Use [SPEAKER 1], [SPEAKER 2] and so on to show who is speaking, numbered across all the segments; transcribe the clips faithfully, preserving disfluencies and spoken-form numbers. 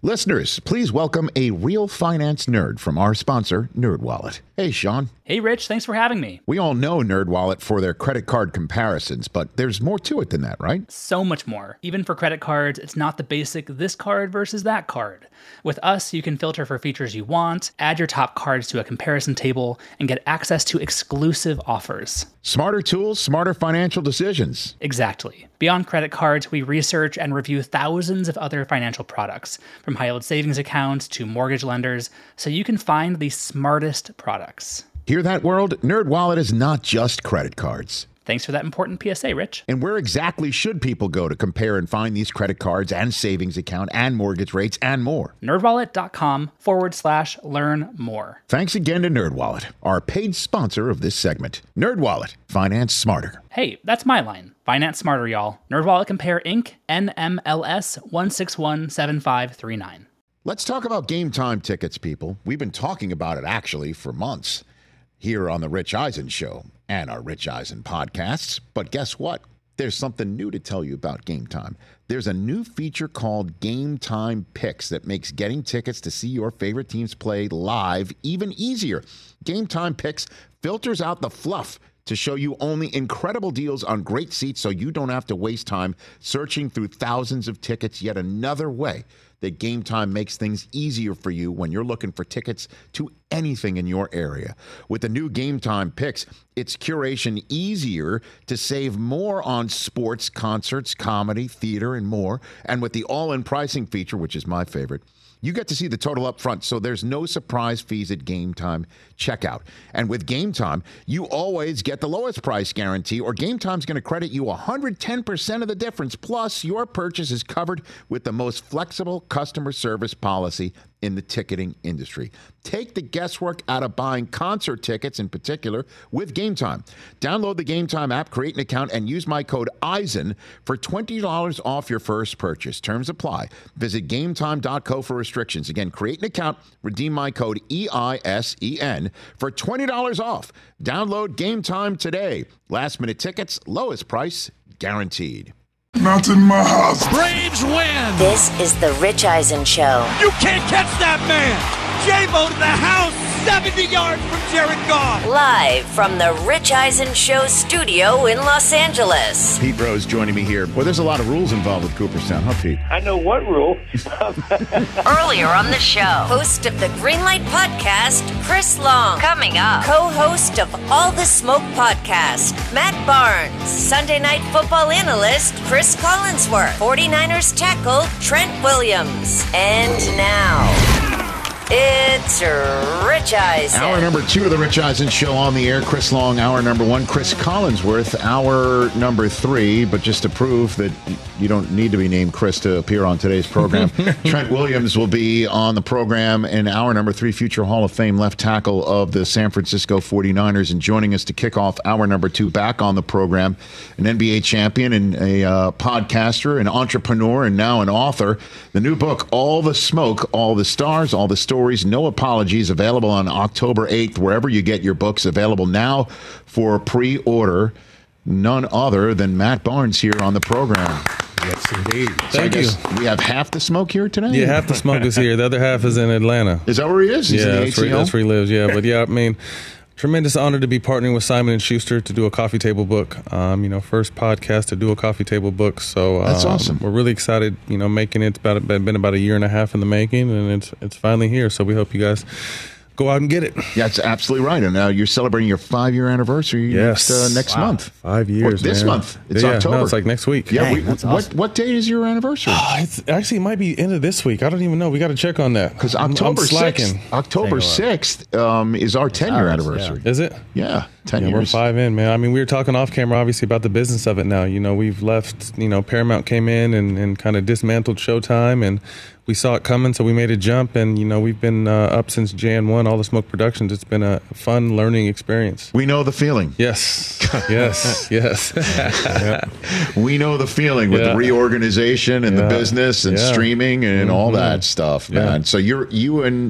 [SPEAKER 1] Listeners, please welcome a real finance nerd from our sponsor, NerdWallet. Hey, Sean.
[SPEAKER 2] Hey, Rich. Thanks for having me.
[SPEAKER 1] We all know NerdWallet for their credit card comparisons, but there's more to it than that, right?
[SPEAKER 2] So much more. Even for credit cards, it's not the basic this card versus that card. With us, you can filter for features you want, add your top cards to a comparison table, and get access to exclusive offers.
[SPEAKER 1] Smarter tools, smarter financial decisions.
[SPEAKER 2] Exactly. Beyond credit cards, we research and review thousands of other financial products, from high-yield savings accounts to mortgage lenders, so you can find the smartest products.
[SPEAKER 1] Hear that, world? NerdWallet is not just credit cards.
[SPEAKER 2] Thanks for that important P S A, Rich.
[SPEAKER 1] And where exactly should people go to compare and find these credit cards and savings account and mortgage rates and more?
[SPEAKER 2] NerdWallet.com forward slash learn more.
[SPEAKER 1] Thanks again to NerdWallet, our paid sponsor of this segment. NerdWallet, finance smarter.
[SPEAKER 2] Hey, that's my line. Finance smarter, y'all. NerdWallet Compare Incorporated. N M L S one six one seven five three nine.
[SPEAKER 1] Let's talk about Game Time tickets, people. We've been talking about it actually for months here on the Rich Eisen Show and our Rich Eisen podcasts. But guess what? There's something new to tell you about Game Time. There's a new feature called Game Time Picks that makes getting tickets to see your favorite teams play live even easier. Game Time Picks filters out the fluff to show you only incredible deals on great seats so you don't have to waste time searching through thousands of tickets. Yet another way that Game Time makes things easier for you when you're looking for tickets to anything in your area. With the new Game Time Picks, it's curation easier to save more on sports, concerts, comedy, theater, and more. And with the all-in pricing feature, which is my favorite, you get to see the total up front, so there's no surprise fees at Game Time checkout. And with Game Time, you always get the lowest price guarantee, or Game Time's going to credit you one hundred ten percent of the difference. Plus, your purchase is covered with the most flexible customer service policy in the ticketing industry. Take the guesswork out of buying concert tickets in particular with Game Time. Download the Game Time app, create an account, and use my code EISEN for twenty dollars off your first purchase. Terms apply. Visit gametime dot co for restrictions. Again, create an account, redeem my code E I S E N for twenty dollars off. Download Game Time today. Last minute tickets, lowest price guaranteed.
[SPEAKER 3] Not in my house.
[SPEAKER 4] Braves win.
[SPEAKER 5] This is the Rich Eisen Show.
[SPEAKER 4] You can't catch that man. J-Bo to the house, seventy yards from Jared Goff.
[SPEAKER 5] Live from the Rich Eisen Show studio in Los Angeles.
[SPEAKER 1] Pete Rose joining me here. Well, there's a lot of rules involved with Cooperstown, huh, Pete?
[SPEAKER 6] I know what rule.
[SPEAKER 5] Earlier on the show, host of the Greenlight Podcast, Chris Long. Coming up, co-host of All the Smoke Podcast, Matt Barnes. Sunday Night Football analyst, Chris Collinsworth. forty-niners tackle, Trent Williams. And now, it's Rich Eisen.
[SPEAKER 1] Hour number two of the Rich Eisen Show on the air. Chris Long, hour number one. Chris Collinsworth, hour number three. But just to prove that you don't need to be named Chris to appear on today's program, Trent Williams will be on the program in hour number three, future Hall of Fame left tackle of the San Francisco forty-niners. And joining us to kick off hour number two back on the program, an N B A champion and a uh, podcaster, an entrepreneur, and now an author. The new book, All the Smoke, All the Stars, All the Stories, No Apologies, available on October eighth, wherever you get your books, available now for pre-order. None other than Matt Barnes here on the program.
[SPEAKER 7] Yes, indeed.
[SPEAKER 1] So
[SPEAKER 7] Thank you.
[SPEAKER 1] We have half the smoke here today?
[SPEAKER 7] Yeah, half the smoke is here. The other half is in Atlanta.
[SPEAKER 1] Is that where he is? He's
[SPEAKER 7] yeah,
[SPEAKER 1] in the
[SPEAKER 7] that's where, that's where he lives, yeah. But yeah, I mean, tremendous honor to be partnering with Simon and Schuster to do a coffee table book. Um, you know, first podcast to do a coffee table book. So um,
[SPEAKER 1] that's awesome.
[SPEAKER 7] We're really excited. You know, making it. It's about been about a year and a half in the making, and it's it's finally here. So we hope you guys go out and get it.
[SPEAKER 1] Yeah, that's absolutely right. And now uh, you're celebrating your five-year anniversary
[SPEAKER 7] yes.
[SPEAKER 1] next, uh, next
[SPEAKER 7] wow.
[SPEAKER 1] month.
[SPEAKER 7] Five years,
[SPEAKER 1] or this
[SPEAKER 7] man.
[SPEAKER 1] month. It's
[SPEAKER 7] yeah,
[SPEAKER 1] October.
[SPEAKER 7] No, it's like next week.
[SPEAKER 1] Yeah.
[SPEAKER 2] Dang,
[SPEAKER 1] we,
[SPEAKER 2] that's
[SPEAKER 1] what
[SPEAKER 2] awesome.
[SPEAKER 1] what date is your anniversary?
[SPEAKER 7] Oh, it's actually it might be end of this week. I don't even know. We got to check on that.
[SPEAKER 1] Because
[SPEAKER 7] I'm-
[SPEAKER 1] October
[SPEAKER 7] I'm slacking.
[SPEAKER 1] sixth, October sixth um, is our ten-year
[SPEAKER 2] ours,
[SPEAKER 1] anniversary.
[SPEAKER 7] Is it?
[SPEAKER 1] Yeah, ten
[SPEAKER 7] Yeah, we're
[SPEAKER 1] years.
[SPEAKER 7] five in, man. I mean, we were talking off camera, obviously, about the business of it now. You know, we've left, you know, Paramount came in and, and kind of dismantled Showtime, and we saw it coming, so we made a jump. And, you know, we've been uh, up since January first, All the Smoke Productions. It's been a fun learning experience.
[SPEAKER 1] We know the feeling.
[SPEAKER 7] Yes, yes, yes. Yeah.
[SPEAKER 1] We know the feeling with
[SPEAKER 7] Yeah.
[SPEAKER 1] the reorganization and
[SPEAKER 7] Yeah.
[SPEAKER 1] the business and
[SPEAKER 7] Yeah.
[SPEAKER 1] streaming and all
[SPEAKER 7] Mhm.
[SPEAKER 1] that stuff, man.
[SPEAKER 7] Yeah.
[SPEAKER 1] So you're you and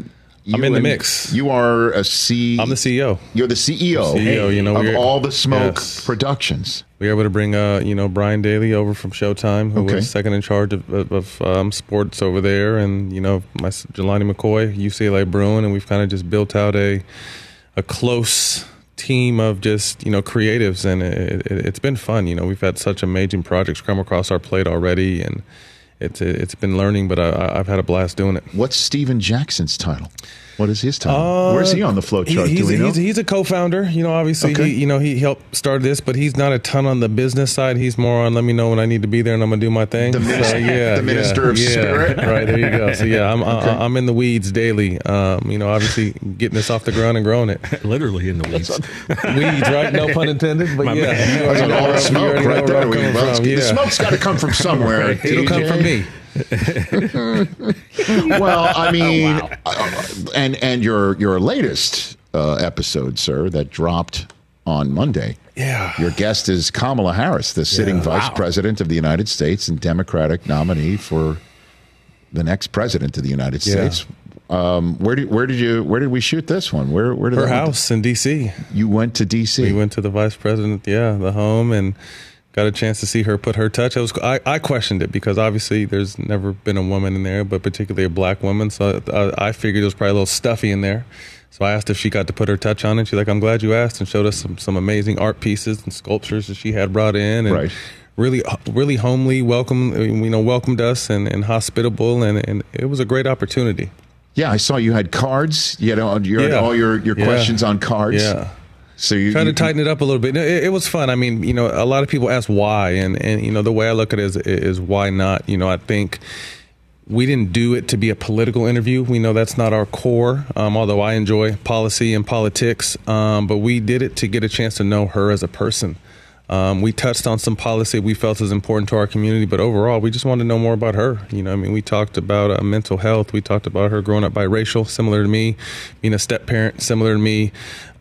[SPEAKER 1] You
[SPEAKER 7] I'm in the
[SPEAKER 1] and-
[SPEAKER 7] mix.
[SPEAKER 1] You are a C.
[SPEAKER 7] I'm the C E O.
[SPEAKER 1] You're the C E O,
[SPEAKER 7] C E O, you know,
[SPEAKER 1] of
[SPEAKER 7] we're-
[SPEAKER 1] all the Smoke
[SPEAKER 7] yes.
[SPEAKER 1] Productions.
[SPEAKER 7] We were able to bring, uh, you know, Brian Daly over from Showtime, who
[SPEAKER 1] Okay.
[SPEAKER 7] was second in charge of, of, of um, sports over there, and you know, my Jelani McCoy, U C L A Bruin, and we've kind of just built out a a close team of just you know creatives, and it, it, it's been fun. You know, we've had such amazing projects come across our plate already, and it's it's been learning, but I, I've had a blast doing it.
[SPEAKER 1] What's Steven Jackson's title? What is his title?
[SPEAKER 7] Uh,
[SPEAKER 1] Where's he on the flow chart?
[SPEAKER 7] He, he's,
[SPEAKER 1] Do we know?
[SPEAKER 7] he's, he's a co-founder. You know, obviously,
[SPEAKER 1] Okay.
[SPEAKER 7] he, you know, he helped start this, but he's not a ton on the business side. He's more on let me know when I need to be there, and I'm gonna do my thing.
[SPEAKER 1] The minister-
[SPEAKER 7] yeah,
[SPEAKER 1] the minister
[SPEAKER 7] yeah,
[SPEAKER 1] of
[SPEAKER 7] yeah.
[SPEAKER 1] spirit.
[SPEAKER 7] Right there you go. So yeah, I'm I, I'm in the weeds daily. Um, you know, obviously getting this off the ground and growing it.
[SPEAKER 6] Literally in the weeds.
[SPEAKER 7] Weeds, right? No pun intended. But
[SPEAKER 6] My
[SPEAKER 7] yeah,
[SPEAKER 6] man.
[SPEAKER 7] you already
[SPEAKER 1] That's
[SPEAKER 7] know
[SPEAKER 1] all
[SPEAKER 7] where-
[SPEAKER 1] the
[SPEAKER 7] you
[SPEAKER 1] smoke
[SPEAKER 7] already know
[SPEAKER 1] right
[SPEAKER 7] where
[SPEAKER 1] there.
[SPEAKER 7] I'm
[SPEAKER 1] We-
[SPEAKER 7] coming
[SPEAKER 1] well,
[SPEAKER 7] from.
[SPEAKER 1] The
[SPEAKER 7] Yeah.
[SPEAKER 1] smoke's got to come from somewhere.
[SPEAKER 7] It'll come from me.
[SPEAKER 1] Well, I mean, uh, and and your your latest uh, episode, sir, that dropped on Monday.
[SPEAKER 7] Yeah.
[SPEAKER 1] Your guest is Kamala Harris, the sitting vice
[SPEAKER 6] Wow.
[SPEAKER 1] president of the United States and Democratic nominee for the next president of the United
[SPEAKER 7] Yeah.
[SPEAKER 1] States. Um, where did where did you where did we shoot this one? Where where did
[SPEAKER 7] Her
[SPEAKER 1] that-
[SPEAKER 7] house in D C.
[SPEAKER 1] You went to D C.
[SPEAKER 7] We went to the vice president, yeah, the home, and got a chance to see her put her touch. It was I, I questioned it because obviously there's never been a woman in there, but particularly a black woman. So I, I figured it was probably a little stuffy in there. So I asked if she got to put her touch on it. She's like, "I'm glad you asked," and showed us some some amazing art pieces and sculptures that she had brought in, and
[SPEAKER 1] Right.
[SPEAKER 7] really really homely, welcome, you know, welcomed us and, and hospitable, and, and it was a great opportunity.
[SPEAKER 1] Yeah, I saw you had cards. You had all your,
[SPEAKER 7] Yeah.
[SPEAKER 1] all your, your
[SPEAKER 7] Yeah.
[SPEAKER 1] questions on cards.
[SPEAKER 7] Yeah.
[SPEAKER 1] So you
[SPEAKER 7] Trying
[SPEAKER 1] you-
[SPEAKER 7] to tighten it up a little bit. It, it was fun. I mean, you know, a lot of people ask why, and, and you know, the way I look at it is, is why not? You know, I think we didn't do it to be a political interview. We know that's not our core, um, although I enjoy policy and politics, um, but we did it to get a chance to know her as a person. Um, we touched on some policy we felt is important to our community, but overall, we just wanted to know more about her. You know, I mean, we talked about uh, mental health. We talked about her growing up biracial, similar to me, being a step parent, similar to me.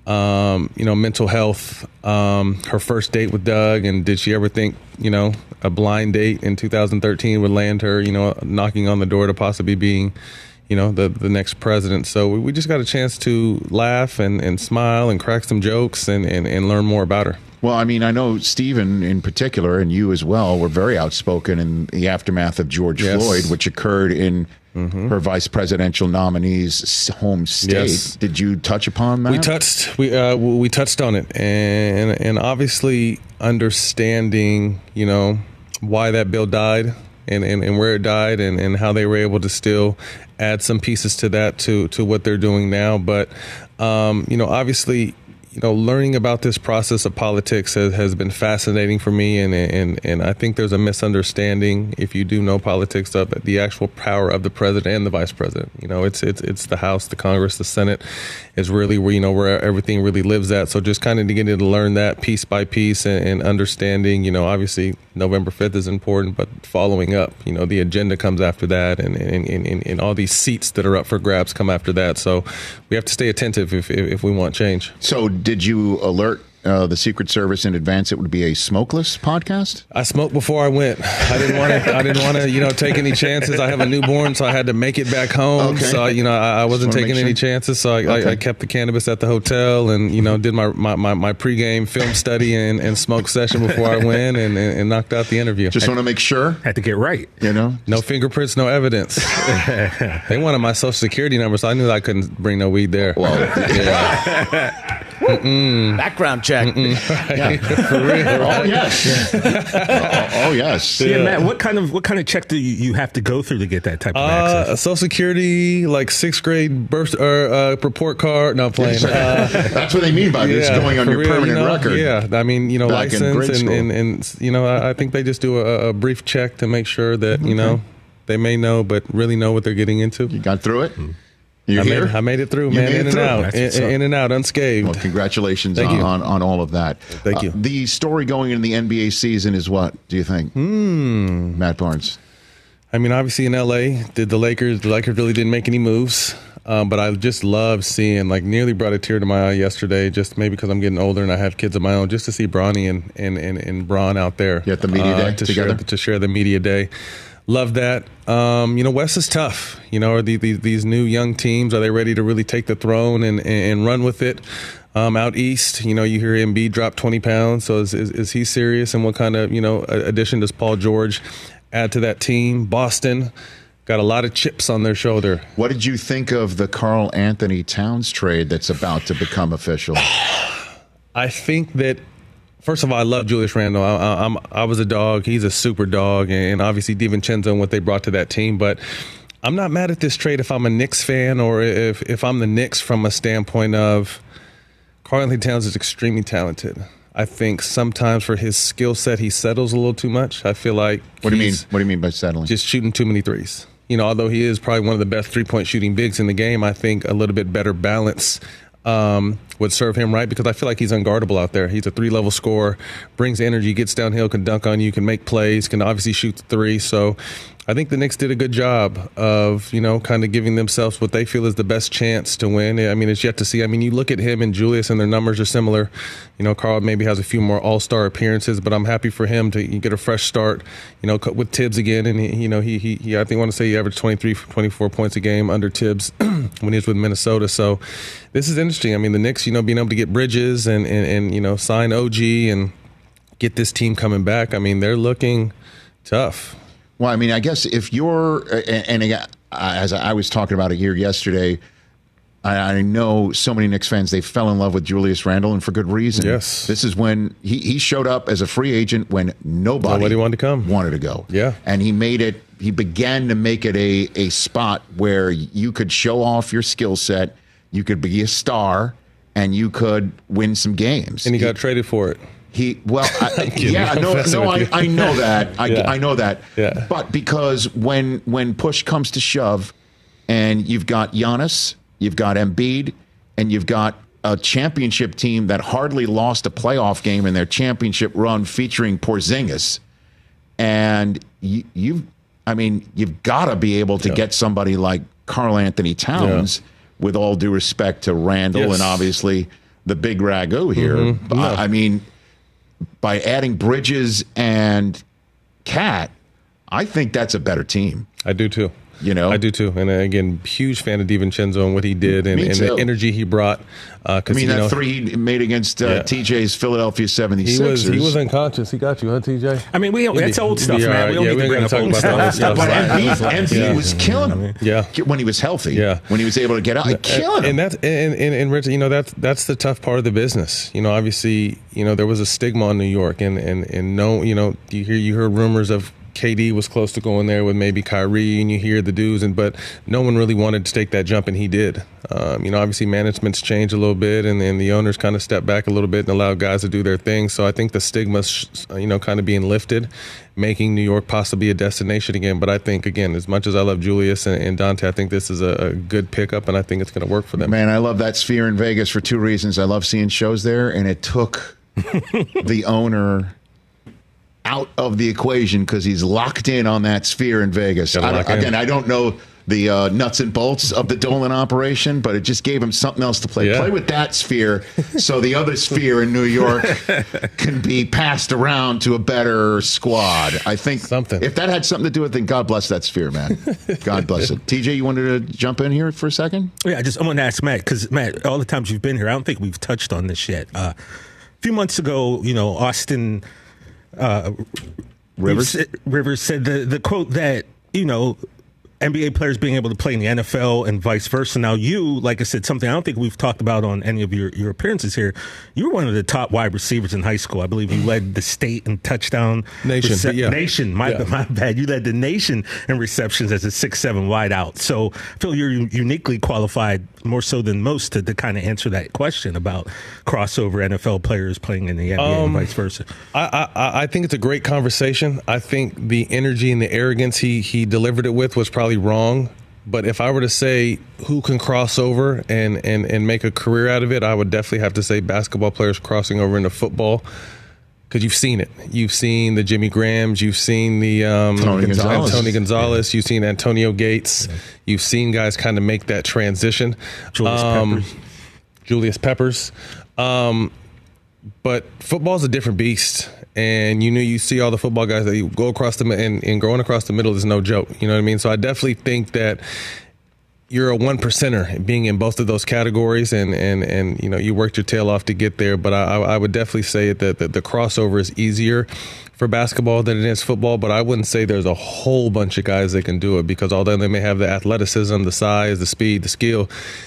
[SPEAKER 7] Um, you know, mental health, um, her first date with Doug, and did she ever think, you know, a blind date in two thousand thirteen would land her, you know, knocking on the door to possibly being, you know, the the next president. So we, we just got a chance to laugh and, and smile and crack some jokes and, and, and learn more about her.
[SPEAKER 1] Well, I mean, I know Stephen in particular, and you as well, were very outspoken in the aftermath of George
[SPEAKER 7] Yes.
[SPEAKER 1] Floyd, which occurred in her vice presidential nominee's home state.
[SPEAKER 7] Yes.
[SPEAKER 1] Did you touch upon that?
[SPEAKER 7] We touched we uh, we touched on it, and and obviously understanding, you know, why that bill died and, and, and where it died, and, and how they were able to still add some pieces to that to to what they're doing now. But um, you know, obviously, you know, learning about this process of politics has, has been fascinating for me, and, and and I think there's a misunderstanding, if you do know politics, of the actual power of the president and the vice president. You know, it's it's it's the House, the Congress, the Senate is really where, you know, where everything really lives at. So just kind of getting to learn that piece by piece, and, and understanding, you know, obviously November fifth is important, but following up, you know, the agenda comes after that, and and, and, and, and all these seats that are up for grabs come after that. So we have to stay attentive if if, if we want change.
[SPEAKER 1] So did you alert uh, the Secret Service in advance it would be a smokeless podcast?
[SPEAKER 7] I smoked before I went. I didn't want to. I didn't want to, you know, take any chances. I have a newborn, so I had to make it back home.
[SPEAKER 1] Okay.
[SPEAKER 7] So you know, I, I wasn't
[SPEAKER 1] wanna
[SPEAKER 7] taking
[SPEAKER 1] make
[SPEAKER 7] any
[SPEAKER 1] sure.
[SPEAKER 7] chances. So I,
[SPEAKER 1] Okay.
[SPEAKER 7] I, I kept the cannabis at the hotel, and you know, did my my, my, my pregame film study and, and smoke session before I went, and, and, and knocked out the interview.
[SPEAKER 1] Just want to make sure,
[SPEAKER 6] Had to get right.
[SPEAKER 1] you know?
[SPEAKER 7] No fingerprints, no evidence. They wanted my social security number, so I knew I couldn't bring no weed there.
[SPEAKER 1] Well,
[SPEAKER 7] Yeah.
[SPEAKER 8] Background check.
[SPEAKER 1] yeah. For real. Oh, yes. oh, oh, yes.
[SPEAKER 6] Yeah, Matt. What kind of what kind of check do you, you have to go through to get that type of
[SPEAKER 7] Uh,
[SPEAKER 6] access?
[SPEAKER 7] Social Security, like sixth grade birth or uh, report card. No, I'm playing. Uh,
[SPEAKER 1] That's what they mean by this, going on
[SPEAKER 7] for
[SPEAKER 1] your
[SPEAKER 7] real,
[SPEAKER 1] permanent
[SPEAKER 7] you know?
[SPEAKER 1] record.
[SPEAKER 7] Yeah, I mean, you know,
[SPEAKER 1] Back in grade
[SPEAKER 7] license and,
[SPEAKER 1] school.
[SPEAKER 7] and, and, you know, I, I think they just do a, a brief check to make sure that, you know, they may know, but really know what they're getting into.
[SPEAKER 1] You got through it? You
[SPEAKER 7] I
[SPEAKER 1] here?
[SPEAKER 7] made, I made it through,
[SPEAKER 1] You
[SPEAKER 7] man,
[SPEAKER 1] made it
[SPEAKER 7] in and
[SPEAKER 1] through.
[SPEAKER 7] out,
[SPEAKER 6] That's
[SPEAKER 7] in,
[SPEAKER 6] what's up.
[SPEAKER 7] in and out, unscathed.
[SPEAKER 1] Well, congratulations
[SPEAKER 7] Thank
[SPEAKER 1] on,
[SPEAKER 7] you.
[SPEAKER 1] on, on all of that.
[SPEAKER 7] Thank you.
[SPEAKER 1] Uh, the story going into the N B A season is what, do you think?
[SPEAKER 7] Hmm.
[SPEAKER 1] Matt Barnes.
[SPEAKER 7] I mean, obviously in L A, did the Lakers, the Lakers really didn't make any moves. Um, but I just love seeing, like, nearly brought a tear to my eye yesterday, just maybe because I'm getting older and I have kids of my own, just to see Bronny and, and, and, and Bron out there.
[SPEAKER 1] You at the media
[SPEAKER 7] uh,
[SPEAKER 1] day
[SPEAKER 7] to
[SPEAKER 1] together?
[SPEAKER 7] Share, to share the media day. Love that. Um, you know, West is tough. You know, are the, the, these new young teams, are they ready to really take the throne and, and run with it? Um, out east, you know, you hear Embiid drop twenty pounds. So is, is, is he serious? And what kind of, you know, addition does Paul George add to that team? Boston got a lot of chips on their shoulder.
[SPEAKER 1] What did you think of the Karl Anthony Towns trade that's about to become official?
[SPEAKER 7] I think that, first of all, I love Julius Randle. I, I, I'm, I was a dog. He's a super dog. And obviously DiVincenzo and what they brought to that team. But I'm not mad at this trade if I'm a Knicks fan or if, if I'm the Knicks from a standpoint of Karl Anthony Towns is extremely talented. I think sometimes for his skill set, he settles a little too much. I feel like
[SPEAKER 1] What do you mean? What do you mean by settling?
[SPEAKER 7] Just shooting too many threes. You know, although he is probably one of the best three-point shooting bigs in the game, I think a little bit better balance um, would serve him right, because I feel like he's unguardable out there. He's a three-level scorer, brings energy, gets downhill, can dunk on you, can make plays, can obviously shoot the three. So I think the Knicks did a good job of, you know, kind of giving themselves what they feel is the best chance to win. I mean, it's yet to see. I mean, you look at him and Julius, and their numbers are similar. You know, Karl maybe has a few more all-star appearances, but I'm happy for him to get a fresh start, you know, with Tibbs again. And, he, you know, he, he, he I think I want to say he averaged twenty-three, twenty-four points a game under Tibbs when he was with Minnesota. So this is interesting. I mean, the Knicks, you know, being able to get Bridges and, and, and you know, sign O G and get this team coming back, I mean, they're looking tough.
[SPEAKER 1] Well, I mean, I guess if you're, and, and again, as I was talking about it here yesterday, I, I know so many Knicks fans, they fell in love with Julius Randle, and for good reason.
[SPEAKER 7] Yes.
[SPEAKER 1] This is when he, he showed up as a free agent when nobody,
[SPEAKER 7] nobody wanted to come.
[SPEAKER 1] Wanted to go.
[SPEAKER 7] Yeah.
[SPEAKER 1] And he made it, he began to make it a, a spot where you could show off your skill set, you could be a star, and you could win some games.
[SPEAKER 7] And he, he got traded for it.
[SPEAKER 1] He well, I, yeah, no, no, I, I know that, I,
[SPEAKER 7] yeah.
[SPEAKER 1] I know that,
[SPEAKER 7] yeah.
[SPEAKER 1] But because when when push comes to shove, and you've got Giannis, you've got Embiid, and you've got a championship team that hardly lost a playoff game in their championship run, featuring Porzingis, and you, you've, I mean, you've got to be able to yeah. get somebody like Karl Anthony Towns, yeah. with all due respect to Randle, yes. and obviously the big ragu here.
[SPEAKER 7] Mm-hmm. No.
[SPEAKER 1] I mean, by adding Bridges and Cat, I think that's a better team.
[SPEAKER 7] I do too.
[SPEAKER 1] You know,
[SPEAKER 7] I do too. And again, huge fan of DiVincenzo and what he did, and, and the energy he brought. Uh,
[SPEAKER 1] I mean,
[SPEAKER 7] you
[SPEAKER 1] that
[SPEAKER 7] know,
[SPEAKER 1] three he made against uh, yeah. T J's Philadelphia seventy-sixers.
[SPEAKER 7] He was, he was unconscious. He got you, huh, T J?
[SPEAKER 6] I mean, we that's old stuff, man.
[SPEAKER 7] Right.
[SPEAKER 6] We don't
[SPEAKER 7] yeah,
[SPEAKER 6] need to bring up old stuff.
[SPEAKER 1] stuff. But Embiid yeah. was killing him.
[SPEAKER 7] Yeah,
[SPEAKER 1] when he was healthy.
[SPEAKER 7] Yeah,
[SPEAKER 1] when he was able to get out,
[SPEAKER 7] and,
[SPEAKER 1] killing him.
[SPEAKER 7] And that's and, and, and Rich, you know, that's that's the tough part of the business. You know, obviously, you know, there was a stigma in New York, and and and no, you know, you hear you heard rumors of K D was close to going there with maybe Kyrie, and you hear the dudes, and but no one really wanted to take that jump, and he did. Um, you know, obviously management's changed a little bit, and then the owners kind of stepped back a little bit and allowed guys to do their thing. So I think the stigma's, you know, kind of being lifted, making New York possibly a destination again. But I think, again, as much as I love Julius and, and Dante, I think this is a, a good pickup, and I think it's going to work for them.
[SPEAKER 1] Man, I love that Sphere in Vegas for two reasons. I love seeing shows there, and it took the owner out of the equation because he's locked in on that Sphere in Vegas. I again, I don't know the uh, nuts and bolts of the Dolan operation, but it just gave him something else to play.
[SPEAKER 7] Yeah.
[SPEAKER 1] Play with that Sphere so the other Sphere in New York can be passed around to a better squad. I think
[SPEAKER 7] something.
[SPEAKER 1] If that had something to do with it, then God bless that Sphere, man. God bless it. T J, you wanted to jump in here for a second?
[SPEAKER 6] Yeah, I just I want to ask Matt, because Matt, all the times you've been here, I don't think we've touched on this yet. Uh, a few months ago, you know, Austin Uh,
[SPEAKER 1] Rivers
[SPEAKER 6] Rivers said the the quote that, you know, N B A players being able to play in the N F L and vice versa. Now, you, like I said, something I don't think we've talked about on any of your, your appearances here. You were one of the top wide receivers in high school. I believe you led the state in touchdown.
[SPEAKER 7] Nation.
[SPEAKER 6] Rece-
[SPEAKER 7] yeah.
[SPEAKER 6] Nation. My,
[SPEAKER 7] yeah.
[SPEAKER 6] my bad. You led the nation in receptions as a six seven wide out. So I feel you're uniquely qualified, more so than most, to, to kind of answer that question about crossover N F L players playing in the N B A um, and vice versa.
[SPEAKER 7] I, I, I think it's a great conversation. I think the energy and the arrogance he, he delivered it with was probably wrong, but if I were to say who can cross over and, and, and make a career out of it, I would definitely have to say basketball players crossing over into football, because you've seen it. You've seen the Jimmy Grahams, you've seen the um,
[SPEAKER 1] Tony Gonzalez,
[SPEAKER 7] Tony Gonzalez. Yeah. You've seen Antonio Gates, yeah. You've seen guys kind of make that transition.
[SPEAKER 6] Julius
[SPEAKER 7] um,
[SPEAKER 6] Peppers.
[SPEAKER 7] Julius Peppers. Um, But football's a different beast. And, you know, you see all the football guys that you go across the and, and going across the middle is no joke. You know what I mean? So I definitely think that you're a one percenter being in both of those categories, and, and, and you know, you worked your tail off to get there. But I, I would definitely say that the, the crossover is easier for basketball than it is football. But I wouldn't say there's a whole bunch of guys that can do it, because although they may have the athleticism, the size, the speed, the skill,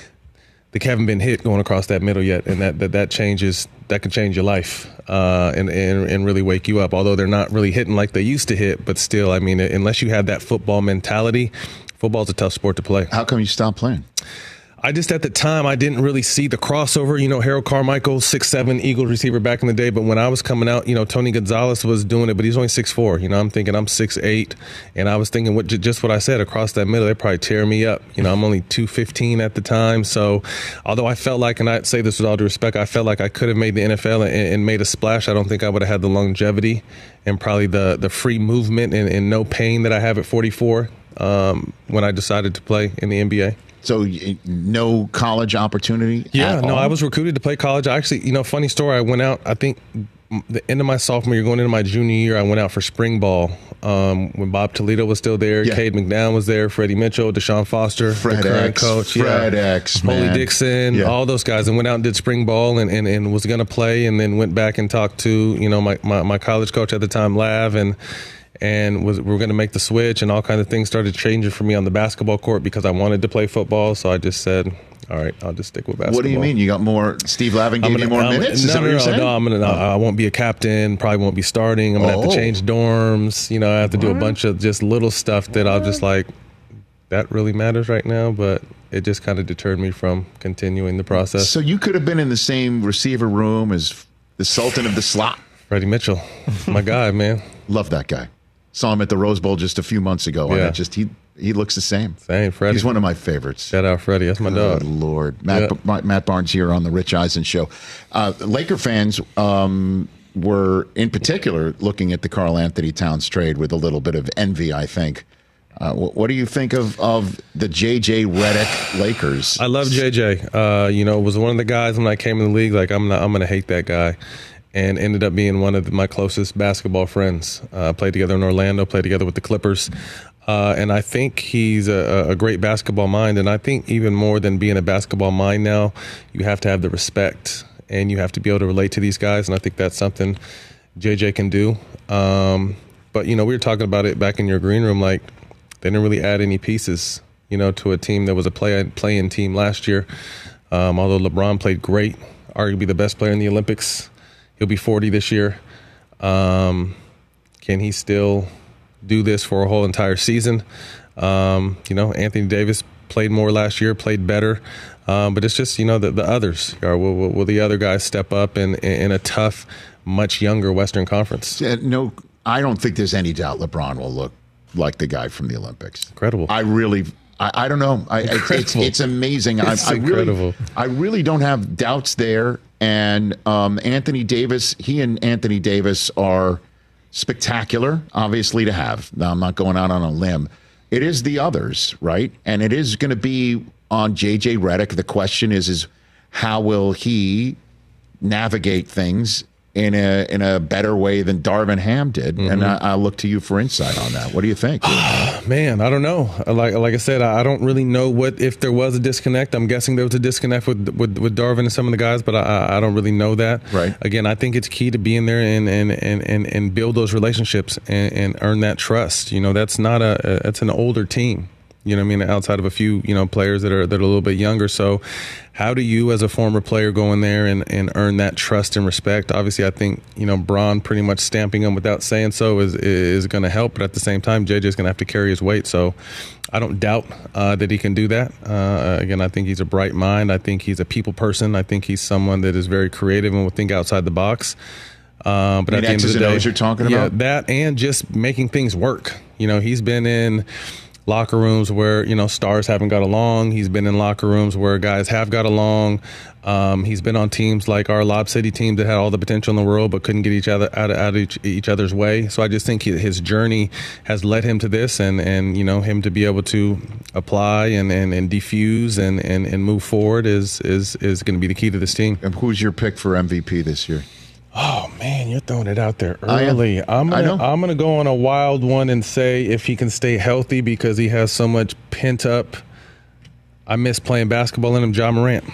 [SPEAKER 7] they haven't been hit going across that middle yet, and that that, that changes. That can change your life uh, and, and and really wake you up. Although they're not really hitting like they used to hit, but still, I mean, unless you have that football mentality, football's a tough sport to play.
[SPEAKER 1] How come you stopped playing?
[SPEAKER 7] I just, at the time, I didn't really see the crossover. You know, Harold Carmichael, six seven Eagles receiver back in the day. But when I was coming out, you know, Tony Gonzalez was doing it, but he's only six four. You know, I'm thinking I'm six eight. And I was thinking what just what I said, across that middle, they probably tear me up. You know, I'm only two fifteen at the time. So although I felt like, and I say this with all due respect, I felt like I could have made the N F L and, and made a splash. I don't think I would have had the longevity and probably the, the free movement and, and no pain that I have at forty-four um, when I decided to play in the N B A.
[SPEAKER 1] So no college opportunity?
[SPEAKER 7] Yeah, no,
[SPEAKER 1] all?
[SPEAKER 7] I was recruited to play college. I actually, you know, funny story, I went out, I think the end of my sophomore year, going into my junior year, I went out for spring ball um, when Bob Toledo was still there,
[SPEAKER 1] yeah.
[SPEAKER 7] Cade McDowell was there, Freddie Mitchell, Deshaun Foster,
[SPEAKER 1] Fred
[SPEAKER 7] the current
[SPEAKER 1] X,
[SPEAKER 7] coach.
[SPEAKER 1] Fred
[SPEAKER 7] yeah.
[SPEAKER 1] X,
[SPEAKER 7] Holy
[SPEAKER 1] man.
[SPEAKER 7] Dixon,
[SPEAKER 1] yeah.
[SPEAKER 7] all those guys, and went out and did spring ball and, and, and was going to play, and then went back and talked to, you know, my, my, my college coach at the time, Lav, and and was we were going to make the switch, and all kinds of things started changing for me on the basketball court because I wanted to play football. So I just said, all right, I'll just stick with basketball.
[SPEAKER 1] What do you mean? You got more, Steve Lavin gave
[SPEAKER 7] gonna,
[SPEAKER 1] you more
[SPEAKER 7] I'm,
[SPEAKER 1] minutes?
[SPEAKER 7] No,
[SPEAKER 1] Is that
[SPEAKER 7] no,
[SPEAKER 1] what you're
[SPEAKER 7] no,
[SPEAKER 1] saying?
[SPEAKER 7] no, I'm gonna, no, I won't be a captain, probably won't be starting. I'm going to have
[SPEAKER 1] Oh.
[SPEAKER 7] to change dorms. You know, I have to do a bunch of just little stuff that I'll just like, that really matters right now, but it just kind of deterred me from continuing the process.
[SPEAKER 1] So you could have been in the same receiver room as the Sultan of the Slot.
[SPEAKER 7] Freddie Mitchell, my guy, man.
[SPEAKER 1] Love that guy. Saw him at the Rose Bowl just a few months ago. And
[SPEAKER 7] Yeah.
[SPEAKER 1] I just he he looks the same.
[SPEAKER 7] Same, Freddie.
[SPEAKER 1] He's one of my favorites.
[SPEAKER 7] Shout out Freddie. That's my
[SPEAKER 1] Good
[SPEAKER 7] dog.
[SPEAKER 1] Lord. Matt,
[SPEAKER 7] Yeah.
[SPEAKER 1] Matt Barnes here on the Rich Eisen Show. Uh, Laker fans um, were, in particular, looking at the Karl Anthony Towns trade with a little bit of envy, I think. Uh, what, what do you think of, of the J J Redick Lakers?
[SPEAKER 7] I love J J. Uh, you know, was one of the guys when I came in the league, like, I'm not, I'm going to hate that guy. And ended up being one of my closest basketball friends. Uh, played together in Orlando, played together with the Clippers. Uh, and I think he's a, a great basketball mind. And I think even more than being a basketball mind now, you have to have the respect and you have to be able to relate to these guys. And I think that's something J J can do. Um, but, you know, we were talking about it back in your green room, like they didn't really add any pieces, you know, to a team that was a play, play-in team last year. Um, although LeBron played great, arguably the best player in the Olympics. He'll be forty this year. Um, can he still do this for a whole entire season? Um, you know, Anthony Davis played more last year, played better. Um, but it's just, you know, the, the others. Will, will, will the other guys step up in, in a tough, much younger Western Conference?
[SPEAKER 1] Uh, no, I don't think there's any doubt LeBron will look like the guy from the Olympics.
[SPEAKER 7] Incredible.
[SPEAKER 1] I really... I, I don't know. I, it's, it's amazing.
[SPEAKER 7] It's
[SPEAKER 1] I, I
[SPEAKER 7] incredible.
[SPEAKER 1] Really, I really don't have doubts there. And um, Anthony Davis, he and Anthony Davis are spectacular, obviously, to have. Now, I'm not going out on a limb. It is the others, right? And it is going to be on J J Redick. The question is, is how will he navigate things in a in a better way than Darvin Ham did? Mm-hmm. And I, I look to you for insight on that. What do you think?
[SPEAKER 7] Man, I don't know. Like like I said, I don't really know what if there was a disconnect. I'm guessing there was a disconnect with with, with Darvin and some of the guys, but I, I don't really know that.
[SPEAKER 1] Right.
[SPEAKER 7] Again, I think it's key to be in there and and, and, and, and build those relationships and, and earn that trust. You know, that's not a that's an older team. You know what I mean? Outside of a few, you know, players that are that are a little bit younger. So how do you as a former player go in there and, and earn that trust and respect? Obviously, I think, you know, Bron pretty much stamping him without saying so is is going to help. But at the same time, J J is going to have to carry his weight. So I don't doubt uh, that he can do that. Uh, again, I think he's a bright mind. I think he's a people person. I think he's someone that is very creative and will think outside the box. Uh, but
[SPEAKER 1] I mean,
[SPEAKER 7] at the end
[SPEAKER 1] X's
[SPEAKER 7] of the
[SPEAKER 1] and
[SPEAKER 7] day,
[SPEAKER 1] O's you're talking
[SPEAKER 7] yeah,
[SPEAKER 1] about?
[SPEAKER 7] that and just making things work. You know, he's been in locker rooms where, you know, stars haven't got along. He's been in locker rooms where guys have got along. Um, he's been on teams like our Lob City team that had all the potential in the world but couldn't get each other out of, out of each, each other's way. So I just think his journey has led him to this, and, and you know, him to be able to apply and, and, and defuse and, and, and move forward is is is going to be the key to this team.
[SPEAKER 1] And who's your pick for M V P this year?
[SPEAKER 7] Oh man, you're throwing it out there
[SPEAKER 1] I am.
[SPEAKER 7] early. I'm
[SPEAKER 1] I
[SPEAKER 7] gonna
[SPEAKER 1] know.
[SPEAKER 7] I'm gonna go on a wild one and say if he can stay healthy because he has so much pent up. I miss playing basketball in him, Ja Morant.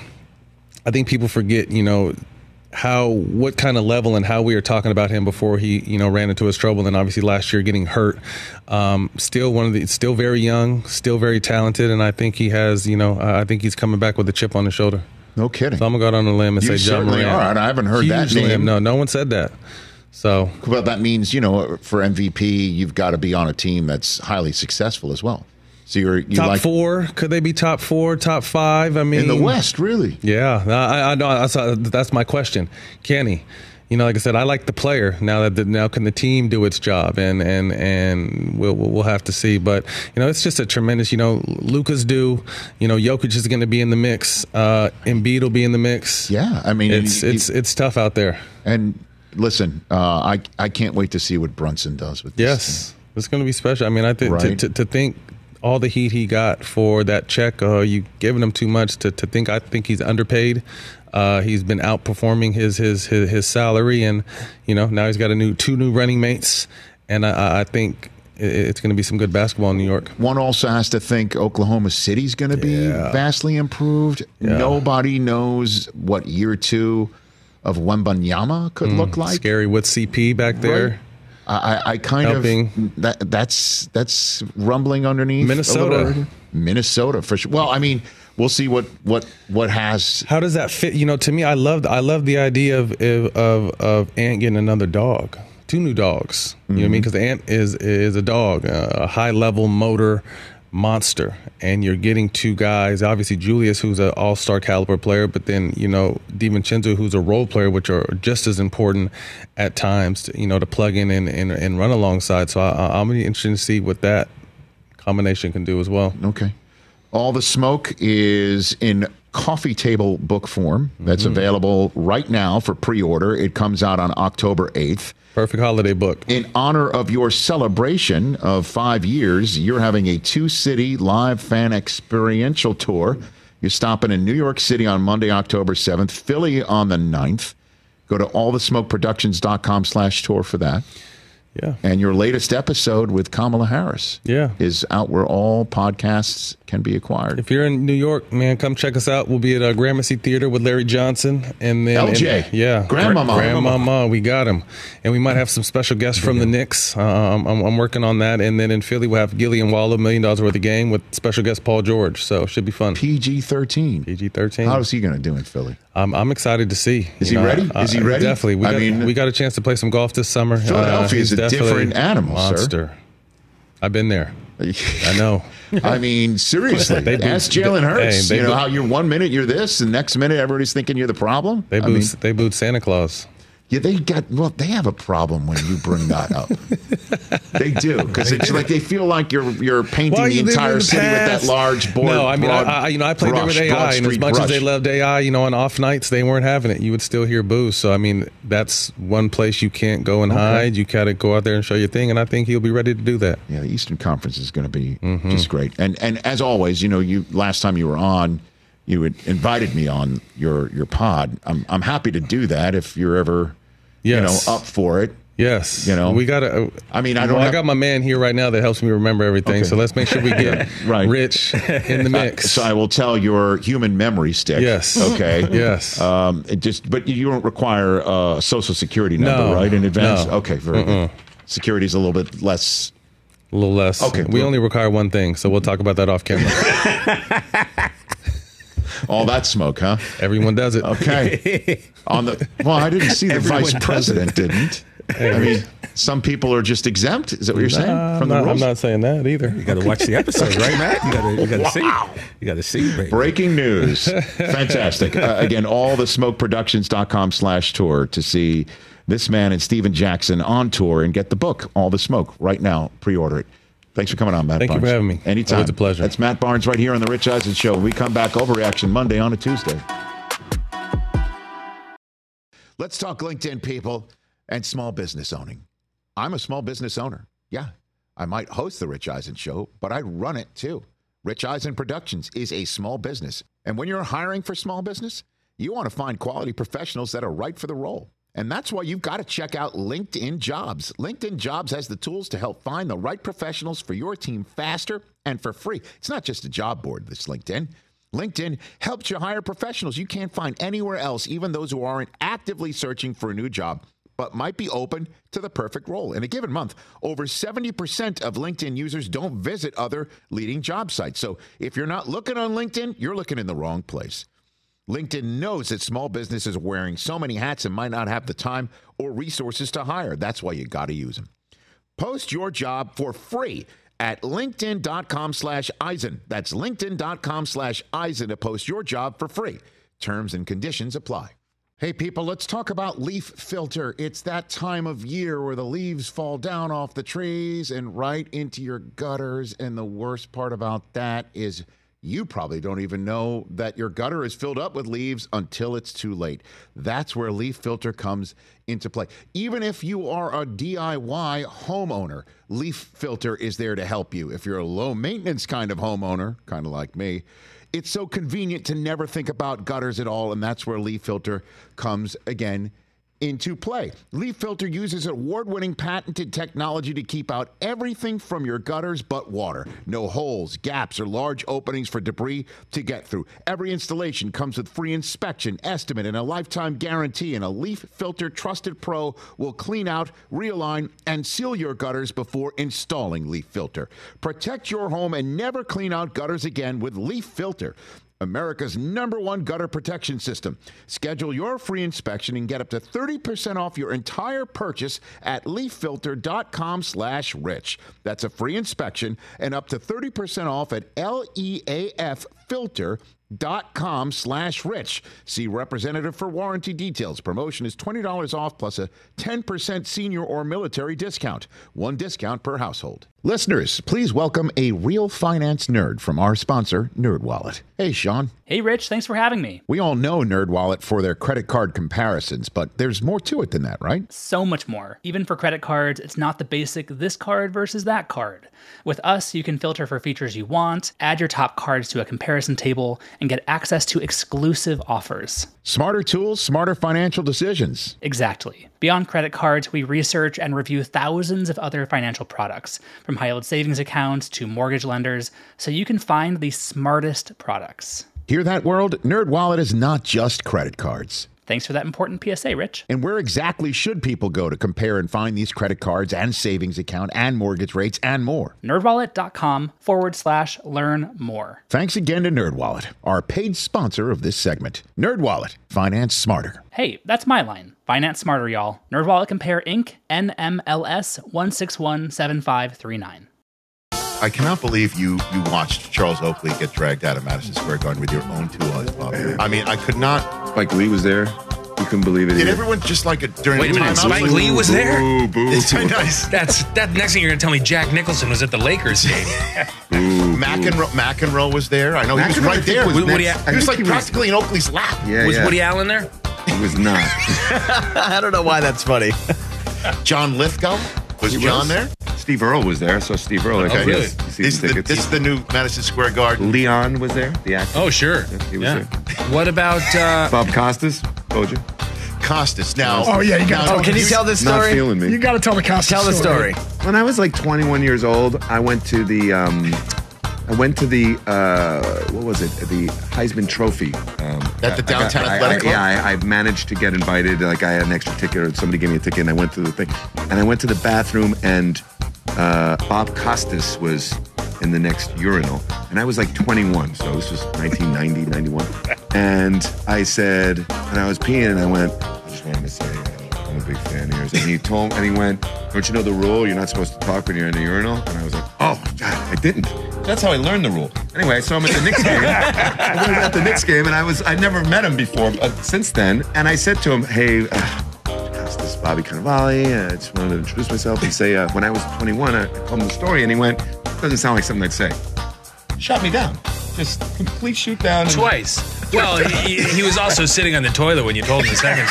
[SPEAKER 7] I think people forget, you know, how what kind of level and how we were talking about him before he, you know, ran into his trouble, and obviously last year getting hurt. Um, still one of the, still very young, still very talented, and I think he has, you know, I think he's coming back with a chip on his shoulder.
[SPEAKER 1] No kidding.
[SPEAKER 7] So I'm gonna go out on a limb and
[SPEAKER 1] You
[SPEAKER 7] say Ja
[SPEAKER 1] certainly
[SPEAKER 7] Morant.
[SPEAKER 1] are, and I haven't heard that
[SPEAKER 7] Huge
[SPEAKER 1] name.
[SPEAKER 7] limb. No, no one said that. So
[SPEAKER 1] Well, that means, you know, for M V P, you've got to be on a team that's highly successful as well. So you're you
[SPEAKER 7] top
[SPEAKER 1] like
[SPEAKER 7] four? Could they be top four, top five? I mean,
[SPEAKER 1] in the West, really?
[SPEAKER 7] Yeah, I, I know. That's, that's my question. Can he? You know, like I said, I like the player. Now that the, now can the team do its job? And and and we'll we'll have to see. But you know, it's just a tremendous. You know, Luka's due. You know, Jokic is going to be in the mix. Uh, Embiid will be in the mix.
[SPEAKER 1] Yeah, I mean,
[SPEAKER 7] it's
[SPEAKER 1] you-
[SPEAKER 7] it's it's tough out there.
[SPEAKER 1] And listen, uh, I I can't wait to see what Brunson does with this.
[SPEAKER 7] Yes, it's going to be special. I mean, I think to,
[SPEAKER 1] Right.
[SPEAKER 7] to, to think all the heat he got for that check, uh, you giving him too much to, to think. I think he's underpaid. Uh, he's been outperforming his, his his his salary, and you know now he's got a new two new running mates, and I, I think it- it's going to be some good basketball in New York.
[SPEAKER 1] One also has to think Oklahoma City's going to be
[SPEAKER 7] Yeah.
[SPEAKER 1] vastly improved.
[SPEAKER 7] Yeah.
[SPEAKER 1] Nobody knows what year two of Wembanyama could look like.
[SPEAKER 7] Scary with C P back there.
[SPEAKER 1] Right. I, I- I kind
[SPEAKER 7] Helping.
[SPEAKER 1] of that that's that's rumbling underneath. a
[SPEAKER 7] Minnesota.
[SPEAKER 1] little already. Minnesota for sure. Well, I mean, we'll see what what what has.
[SPEAKER 7] How does that fit? You know, to me, I love I love the idea of of of Ant getting another dog, two new dogs. You know what I mean? Because Ant is is a dog, a high level motor monster, and you're getting two guys. Obviously, Julius, who's an all star caliber player, but then you know DiVincenzo, who's a role player, which are just as important at times. To, you know, to plug in and, and, and run alongside. So I, I'm really interested to see what that combination can do as well.
[SPEAKER 1] Okay. All the Smoke is in coffee table book form. That's available right now for pre-order. It comes out on October eighth.
[SPEAKER 7] Perfect holiday book.
[SPEAKER 1] In honor of your celebration of five years, you're having a two-city live fan experiential tour. You're stopping in New York City on Monday, October seventh, Philly on the ninth. Go to allthesmokeproductions.com slash tour for that.
[SPEAKER 7] Yeah.
[SPEAKER 1] And your latest episode with Kamala Harris
[SPEAKER 7] Yeah.
[SPEAKER 1] is out where all podcasts can be acquired.
[SPEAKER 7] If you're in New York, man, come check us out. We'll be at uh, Gramercy Theater with Larry Johnson. And then
[SPEAKER 1] L J.
[SPEAKER 7] and- yeah.
[SPEAKER 1] Grandmama.
[SPEAKER 7] Grandmama. We got him. And we might have some special guests from the Knicks. Um, I'm, I'm working on that. And then in Philly, we'll have Gillian Waller, million dollars worth of game with special guest Paul George. So it should be fun.
[SPEAKER 1] P G thirteen.
[SPEAKER 7] P G thirteen.
[SPEAKER 1] How is he going to do in Philly?
[SPEAKER 7] I'm, I'm excited to see.
[SPEAKER 1] Is
[SPEAKER 7] You
[SPEAKER 1] he
[SPEAKER 7] know,
[SPEAKER 1] ready?
[SPEAKER 7] I-
[SPEAKER 1] Is he
[SPEAKER 7] I-
[SPEAKER 1] ready?
[SPEAKER 7] Definitely. We
[SPEAKER 1] I
[SPEAKER 7] got,
[SPEAKER 1] mean-
[SPEAKER 7] we got a chance to play some golf this summer.
[SPEAKER 1] Philadelphia
[SPEAKER 7] he's
[SPEAKER 1] is a
[SPEAKER 7] definitely
[SPEAKER 1] different animal, sir.
[SPEAKER 7] monster. I've been there. I know.
[SPEAKER 1] I mean, seriously.
[SPEAKER 7] They boot-
[SPEAKER 1] Ask Jalen
[SPEAKER 7] they-
[SPEAKER 1] Hurts.
[SPEAKER 7] hey, they
[SPEAKER 1] you know
[SPEAKER 7] boot-
[SPEAKER 1] how you're one minute you're this, and next minute everybody's thinking you're the problem.
[SPEAKER 7] They
[SPEAKER 1] I
[SPEAKER 7] booed,
[SPEAKER 1] mean,
[SPEAKER 7] they booed Santa Claus.
[SPEAKER 1] yeah, they got well. They have a problem when you bring that up. They do because it's like they feel like you're you're painting
[SPEAKER 7] Well,
[SPEAKER 1] the
[SPEAKER 7] you live in
[SPEAKER 1] entire
[SPEAKER 7] the
[SPEAKER 1] city with that
[SPEAKER 7] past.
[SPEAKER 1] large board.
[SPEAKER 7] No, I mean,
[SPEAKER 1] broad
[SPEAKER 7] I, I, you know, I played there with
[SPEAKER 1] brush,
[SPEAKER 7] A I,
[SPEAKER 1] broad
[SPEAKER 7] and as
[SPEAKER 1] street
[SPEAKER 7] much as they
[SPEAKER 1] brush.
[SPEAKER 7] loved A I, you know, on off nights they weren't having it. You would still hear boos. So I mean, that's one place you can't go and hide. You gotta go out there and show your thing, and I think he'll be ready to do that.
[SPEAKER 1] Yeah, the Eastern Conference is going to be
[SPEAKER 7] Mm-hmm.
[SPEAKER 1] just great. And and as always, you know, you last time you were on, you had invited me on your your pod. I'm I'm happy to do that if you're ever
[SPEAKER 7] Yes.
[SPEAKER 1] you know up for it.
[SPEAKER 7] Yes,
[SPEAKER 1] You know,
[SPEAKER 7] we gotta.
[SPEAKER 1] I mean, I
[SPEAKER 7] well,
[SPEAKER 1] don't
[SPEAKER 7] I
[SPEAKER 1] have-
[SPEAKER 7] got my man here right now that helps me remember everything.
[SPEAKER 1] Okay.
[SPEAKER 7] So let's make sure we get
[SPEAKER 1] Right.
[SPEAKER 7] Rich in the mix.
[SPEAKER 1] Uh, so I will tell your human memory stick.
[SPEAKER 7] Yes.
[SPEAKER 1] Okay.
[SPEAKER 7] Yes.
[SPEAKER 1] Um, it just, but you don't require a social security number,
[SPEAKER 7] No.
[SPEAKER 1] right? In advance.
[SPEAKER 7] No.
[SPEAKER 1] Okay. Very good. Security's a little bit less.
[SPEAKER 7] A little less.
[SPEAKER 1] Okay.
[SPEAKER 7] We only require one thing, so we'll talk about that off camera.
[SPEAKER 1] All that smoke, huh?
[SPEAKER 7] Everyone does it.
[SPEAKER 1] Okay. On the well, I didn't see the
[SPEAKER 6] Everyone
[SPEAKER 1] vice
[SPEAKER 6] does
[SPEAKER 1] president didn't. I mean, some people are just exempt. Is that what you're saying
[SPEAKER 7] Nah,
[SPEAKER 1] from
[SPEAKER 7] I'm,
[SPEAKER 1] the
[SPEAKER 7] not, I'm
[SPEAKER 1] rules?
[SPEAKER 7] not saying that either.
[SPEAKER 6] You got to watch the episodes, right, Matt? You got to you got to see. You got to see, baby.
[SPEAKER 1] Breaking news. Fantastic. Uh, again, all the smokeproductions.com slash tour to see this man and Steven Jackson on tour and get the book, All the Smoke, right now. Pre-order it. Thanks for coming on, Matt
[SPEAKER 7] Thank you
[SPEAKER 1] Barnes.
[SPEAKER 7] for having me.
[SPEAKER 1] Anytime.
[SPEAKER 7] Always a pleasure.
[SPEAKER 1] That's Matt Barnes right here on The Rich Eisen Show. When we come back, Overreaction Monday on a Tuesday. Let's talk LinkedIn, people, and small business owning. I'm a small business owner. Yeah, I might host The Rich Eisen Show, but I run it too. Rich Eisen Productions is a small business. And when you're hiring for small business, you want to find quality professionals that are right for the role. And that's why you've got to check out LinkedIn Jobs. LinkedIn Jobs has the tools to help find the right professionals for your team faster and for free. It's not just a job board, this LinkedIn. LinkedIn helps you hire professionals you can't find anywhere else, even those who aren't actively searching for a new job, but might be open to the perfect role. In a given month, over seventy percent of LinkedIn users don't visit other leading job sites. So if you're not looking on LinkedIn, you're looking in the wrong place. LinkedIn knows that small businesses are wearing so many hats and might not have the time or resources to hire. That's why you got to use them. Post your job for free at linkedin.com slash Eisen. That's linkedin.com slash Eisen to post your job for free. Terms and conditions apply. Hey, people, let's talk about leaf filter. It's that time of year where the leaves fall down off the trees and right into your gutters. And the worst part about that is you probably don't even know that your gutter is filled up with leaves until it's too late. That's where Leaf Filter comes into play. Even if you are a D I Y homeowner, Leaf Filter is there to help you. If you're a low-maintenance kind of homeowner, kind of like me, it's so convenient to never think about gutters at all, and that's where Leaf Filter comes again into play. Leaf Filter uses award-winning patented technology to keep out everything from your gutters but water. No holes, gaps, or large openings for debris to get through. Every installation comes with free inspection, estimate, and a lifetime guarantee, and a Leaf Filter Trusted Pro will clean out, realign, and seal your gutters before installing Leaf Filter. Protect your home and never clean out gutters again with Leaf Filter, America's number one gutter protection system. Schedule your free inspection and get up to thirty percent off your entire purchase at leaffilter.com slash rich. That's a free inspection and up to thirty percent off at leaffilter.com slash rich. See representative for warranty details. Promotion is twenty dollars off plus a ten percent senior or military discount. One discount per household. Listeners, please welcome a real finance nerd from our sponsor, NerdWallet. Hey, Sean.
[SPEAKER 2] Hey, Rich. Thanks for having me.
[SPEAKER 1] We all know NerdWallet for their credit card comparisons, but there's more to it than that, right?
[SPEAKER 2] So much more. Even for credit cards, it's not the basic this card versus that card. With us, you can filter for features you want, add your top cards to a comparison table, and get access to exclusive offers.
[SPEAKER 1] Smarter tools, smarter financial decisions.
[SPEAKER 2] Exactly. Beyond credit cards, we research and review thousands of other financial products, from high-yield savings accounts to mortgage lenders, so you can find the smartest products.
[SPEAKER 1] Hear that, world? NerdWallet is not just credit cards.
[SPEAKER 2] Thanks for that important P S A, Rich.
[SPEAKER 1] And where exactly should people go to compare and find these credit cards and savings account and mortgage rates and more?
[SPEAKER 2] NerdWallet.com forward slash learn more.
[SPEAKER 1] Thanks again to NerdWallet, our paid sponsor of this segment. NerdWallet, finance smarter.
[SPEAKER 2] Hey, that's my line. Finance smarter, y'all. NerdWallet Compare Incorporated. N M L S one six one seven five three nine.
[SPEAKER 9] I cannot believe you you watched Charles Oakley get dragged out of Madison Square Garden with your own two eyes, Bob. I mean, I could not.
[SPEAKER 10] Spike Lee was there. You couldn't believe it.
[SPEAKER 9] Did
[SPEAKER 10] either.
[SPEAKER 9] everyone just like it during
[SPEAKER 11] Wait
[SPEAKER 9] the
[SPEAKER 11] a minute,
[SPEAKER 9] time?
[SPEAKER 11] Spike
[SPEAKER 9] Like,
[SPEAKER 11] Lee was
[SPEAKER 9] boo,
[SPEAKER 11] there?
[SPEAKER 9] Boo, boo. It's nice.
[SPEAKER 11] That's that. Next thing you're gonna tell me, Jack Nicholson was at the Lakers stadium.
[SPEAKER 9] McEnroe, McEnroe was there. I know he was
[SPEAKER 10] McEnroe,
[SPEAKER 9] right there.
[SPEAKER 10] was
[SPEAKER 9] Woody,
[SPEAKER 11] Woody,
[SPEAKER 9] he was like
[SPEAKER 10] he was-
[SPEAKER 9] practically in Oakley's lap.
[SPEAKER 10] Yeah,
[SPEAKER 11] was
[SPEAKER 10] yeah.
[SPEAKER 11] Woody Allen there?
[SPEAKER 10] He was not.
[SPEAKER 8] I don't know why that's funny.
[SPEAKER 9] John Lithgow was
[SPEAKER 10] He
[SPEAKER 9] John
[SPEAKER 10] was.
[SPEAKER 9] there.
[SPEAKER 10] Steve Earle was there. I saw Steve Earle.
[SPEAKER 9] Okay,
[SPEAKER 10] Actually,
[SPEAKER 11] really?
[SPEAKER 10] yes,
[SPEAKER 9] This
[SPEAKER 10] season
[SPEAKER 9] is the,
[SPEAKER 10] tickets.
[SPEAKER 9] this is the new Madison Square Garden.
[SPEAKER 10] Leon was there. The actor.
[SPEAKER 11] Oh, sure.
[SPEAKER 10] Yeah, he was
[SPEAKER 11] Yeah.
[SPEAKER 10] there.
[SPEAKER 11] What about? Uh,
[SPEAKER 10] Bob Costas. Told you.
[SPEAKER 9] Costas. Now,
[SPEAKER 12] Oh, yeah, you got
[SPEAKER 9] now,
[SPEAKER 12] to
[SPEAKER 8] Oh, can you tell this
[SPEAKER 10] Not
[SPEAKER 8] story?
[SPEAKER 10] feeling me.
[SPEAKER 12] You got to tell the Costas
[SPEAKER 8] Tell the story.
[SPEAKER 10] When I was like twenty-one years old, I went to the um, I went to the uh, what was it? The Heisman Trophy. Um,
[SPEAKER 9] At the
[SPEAKER 10] I- I got-
[SPEAKER 9] Downtown
[SPEAKER 10] I-
[SPEAKER 9] Athletic
[SPEAKER 10] I-
[SPEAKER 9] Club?
[SPEAKER 10] Yeah, I, I managed to get invited. Like I had an extra ticket, or somebody gave me a ticket, and I went to the thing. And I went to the bathroom, and uh, Bob Costas was in the next urinal, and I was like twenty-one, so this was nineteen ninety, ninety-one. And I said, and I was peeing, and I went, I just wanted to say, uh, I'm a big fan of yours. And he told, and he went, don't you know the rule? You're not supposed to talk when you're in the urinal. And I was like, oh God, I didn't. That's how I learned the rule. Anyway, I saw him at the Knicks game. I went at the Knicks game, and I was, I'd never met him before uh, since then. And I said to him, hey, uh, this is Bobby Cannavale. uh, I just wanted to introduce myself and say, uh, when I was twenty-one, I told him the story, and he went, doesn't sound like something I'd say. Shot me down. Just complete shoot down. and-
[SPEAKER 11] twice. Well, he, he was also sitting on the toilet when you told him the second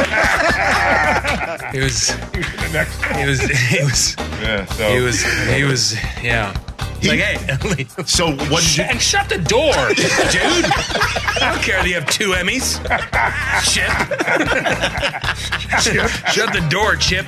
[SPEAKER 11] time. He was. He was. He was.
[SPEAKER 10] Yeah, so.
[SPEAKER 11] He was. He was. Yeah. Like, hey.
[SPEAKER 9] So what did you...
[SPEAKER 11] And shut the door, dude. I don't care that you have two Emmys. Chip. Chip. Shut the door, Chip.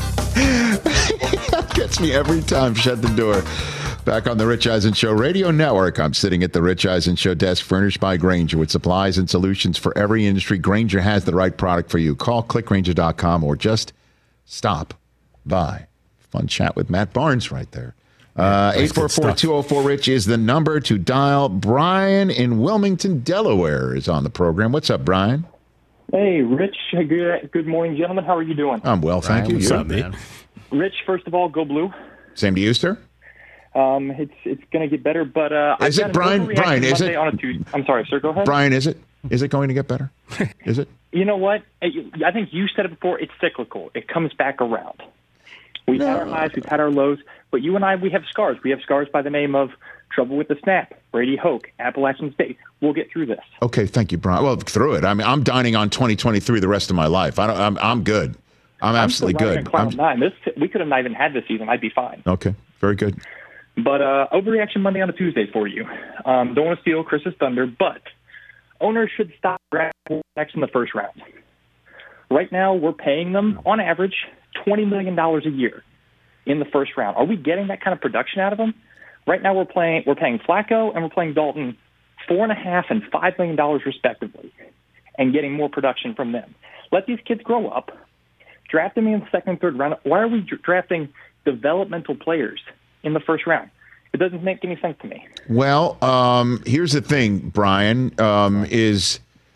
[SPEAKER 1] That gets me every time. Shut the door. Back on the Rich Eisen Show Radio Network. I'm sitting at the Rich Eisen Show desk, furnished by Grainger, with supplies and solutions for every industry. Grainger has the right product for you. Call click grainger dot com or just stop by. Fun chat with Matt Barnes right there. Uh, eight four four, two oh four, RICH is the number to dial. Brian in Wilmington, Delaware is on the program. What's up, Brian?
[SPEAKER 12] Hey, Rich. Good, good morning, gentlemen. How are you doing?
[SPEAKER 1] I'm well, thank
[SPEAKER 12] Brian,
[SPEAKER 1] you.
[SPEAKER 12] What's
[SPEAKER 1] You?
[SPEAKER 12] up, man? Rich, first of all, go blue.
[SPEAKER 1] Same to you, sir.
[SPEAKER 12] Um, it's it's going to get better, but uh,
[SPEAKER 1] is
[SPEAKER 12] I've
[SPEAKER 1] it
[SPEAKER 12] got
[SPEAKER 1] Brian?
[SPEAKER 12] an
[SPEAKER 1] Brian, is
[SPEAKER 12] Monday
[SPEAKER 1] it?
[SPEAKER 12] On a Tuesday. I'm sorry, sir. Go ahead.
[SPEAKER 1] Brian, is it? Is it going to get better? Is it?
[SPEAKER 12] You know what? I think you said it before. It's cyclical. It comes back around. We've no. had our highs, we've had our lows, but you and I, we have scars. We have scars by the name of Trouble with the Snap, Brady Hoke, Appalachian State. We'll get through this.
[SPEAKER 1] Okay, thank you, Brian. Well, through it. I mean, I'm dining on twenty twenty-three the rest of my life. I don't. I'm. I'm good. I'm, I'm absolutely good.
[SPEAKER 12] Cloud nine. This we could have not even had this season. I'd be fine.
[SPEAKER 1] Okay, very good.
[SPEAKER 12] But uh, overreaction Monday on a Tuesday for you. Um, don't want to steal Chris's thunder, but owners should stop drafting quarterbacks in the first round. Right now, we're paying them on average twenty million dollars a year in the first round. Are we getting that kind of production out of them? Right now, we're playing we're paying Flacco and we're playing Dalton four and a half and five million dollars respectively, and getting more production from them. Let these kids grow up. Draft them in the second and third round. Why are we drafting developmental players in the first round? It doesn't make any sense to me.
[SPEAKER 1] Well, um, here's the thing, Brian, um, is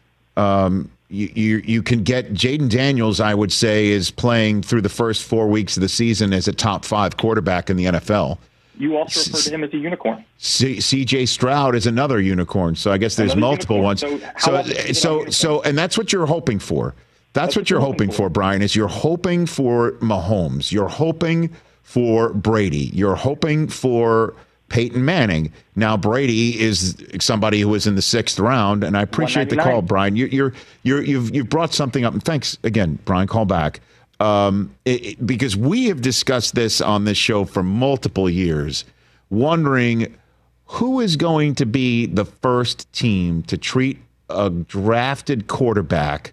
[SPEAKER 1] um, you, you you can get Jaden Daniels, I would say, is playing through the first four weeks of the season as a top five quarterback in the N F L.
[SPEAKER 12] You also refer to him as a unicorn.
[SPEAKER 1] C- C.J. Stroud is another unicorn. So I guess there's
[SPEAKER 12] Another
[SPEAKER 1] multiple
[SPEAKER 12] unicorn.
[SPEAKER 1] ones.
[SPEAKER 12] So,
[SPEAKER 1] So, so, so, and that's what you're hoping for. That's, that's what you're hoping for, Brian, is you're hoping for Mahomes. You're hoping for Brady. You're hoping for Peyton Manning. Now, Brady is somebody who was in the sixth round, and I appreciate the call, Brian. You, you're, you're, you've, you've brought something up, and thanks again, Brian, call back. Um, it, it, because we have discussed this on this show for multiple years, wondering who is going to be the first team to treat a drafted quarterback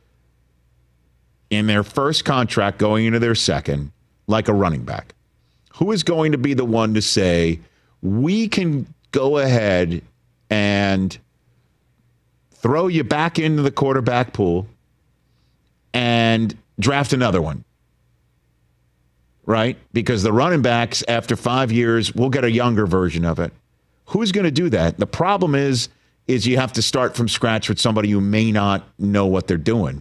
[SPEAKER 1] in their first contract going into their second like a running back. Who is going to be the one to say, we can go ahead and throw you back into the quarterback pool and draft another one, right? Because the running backs, after five years, we'll get a younger version of it. Who's going to do that? The problem is, is you have to start from scratch with somebody who may not know what they're doing.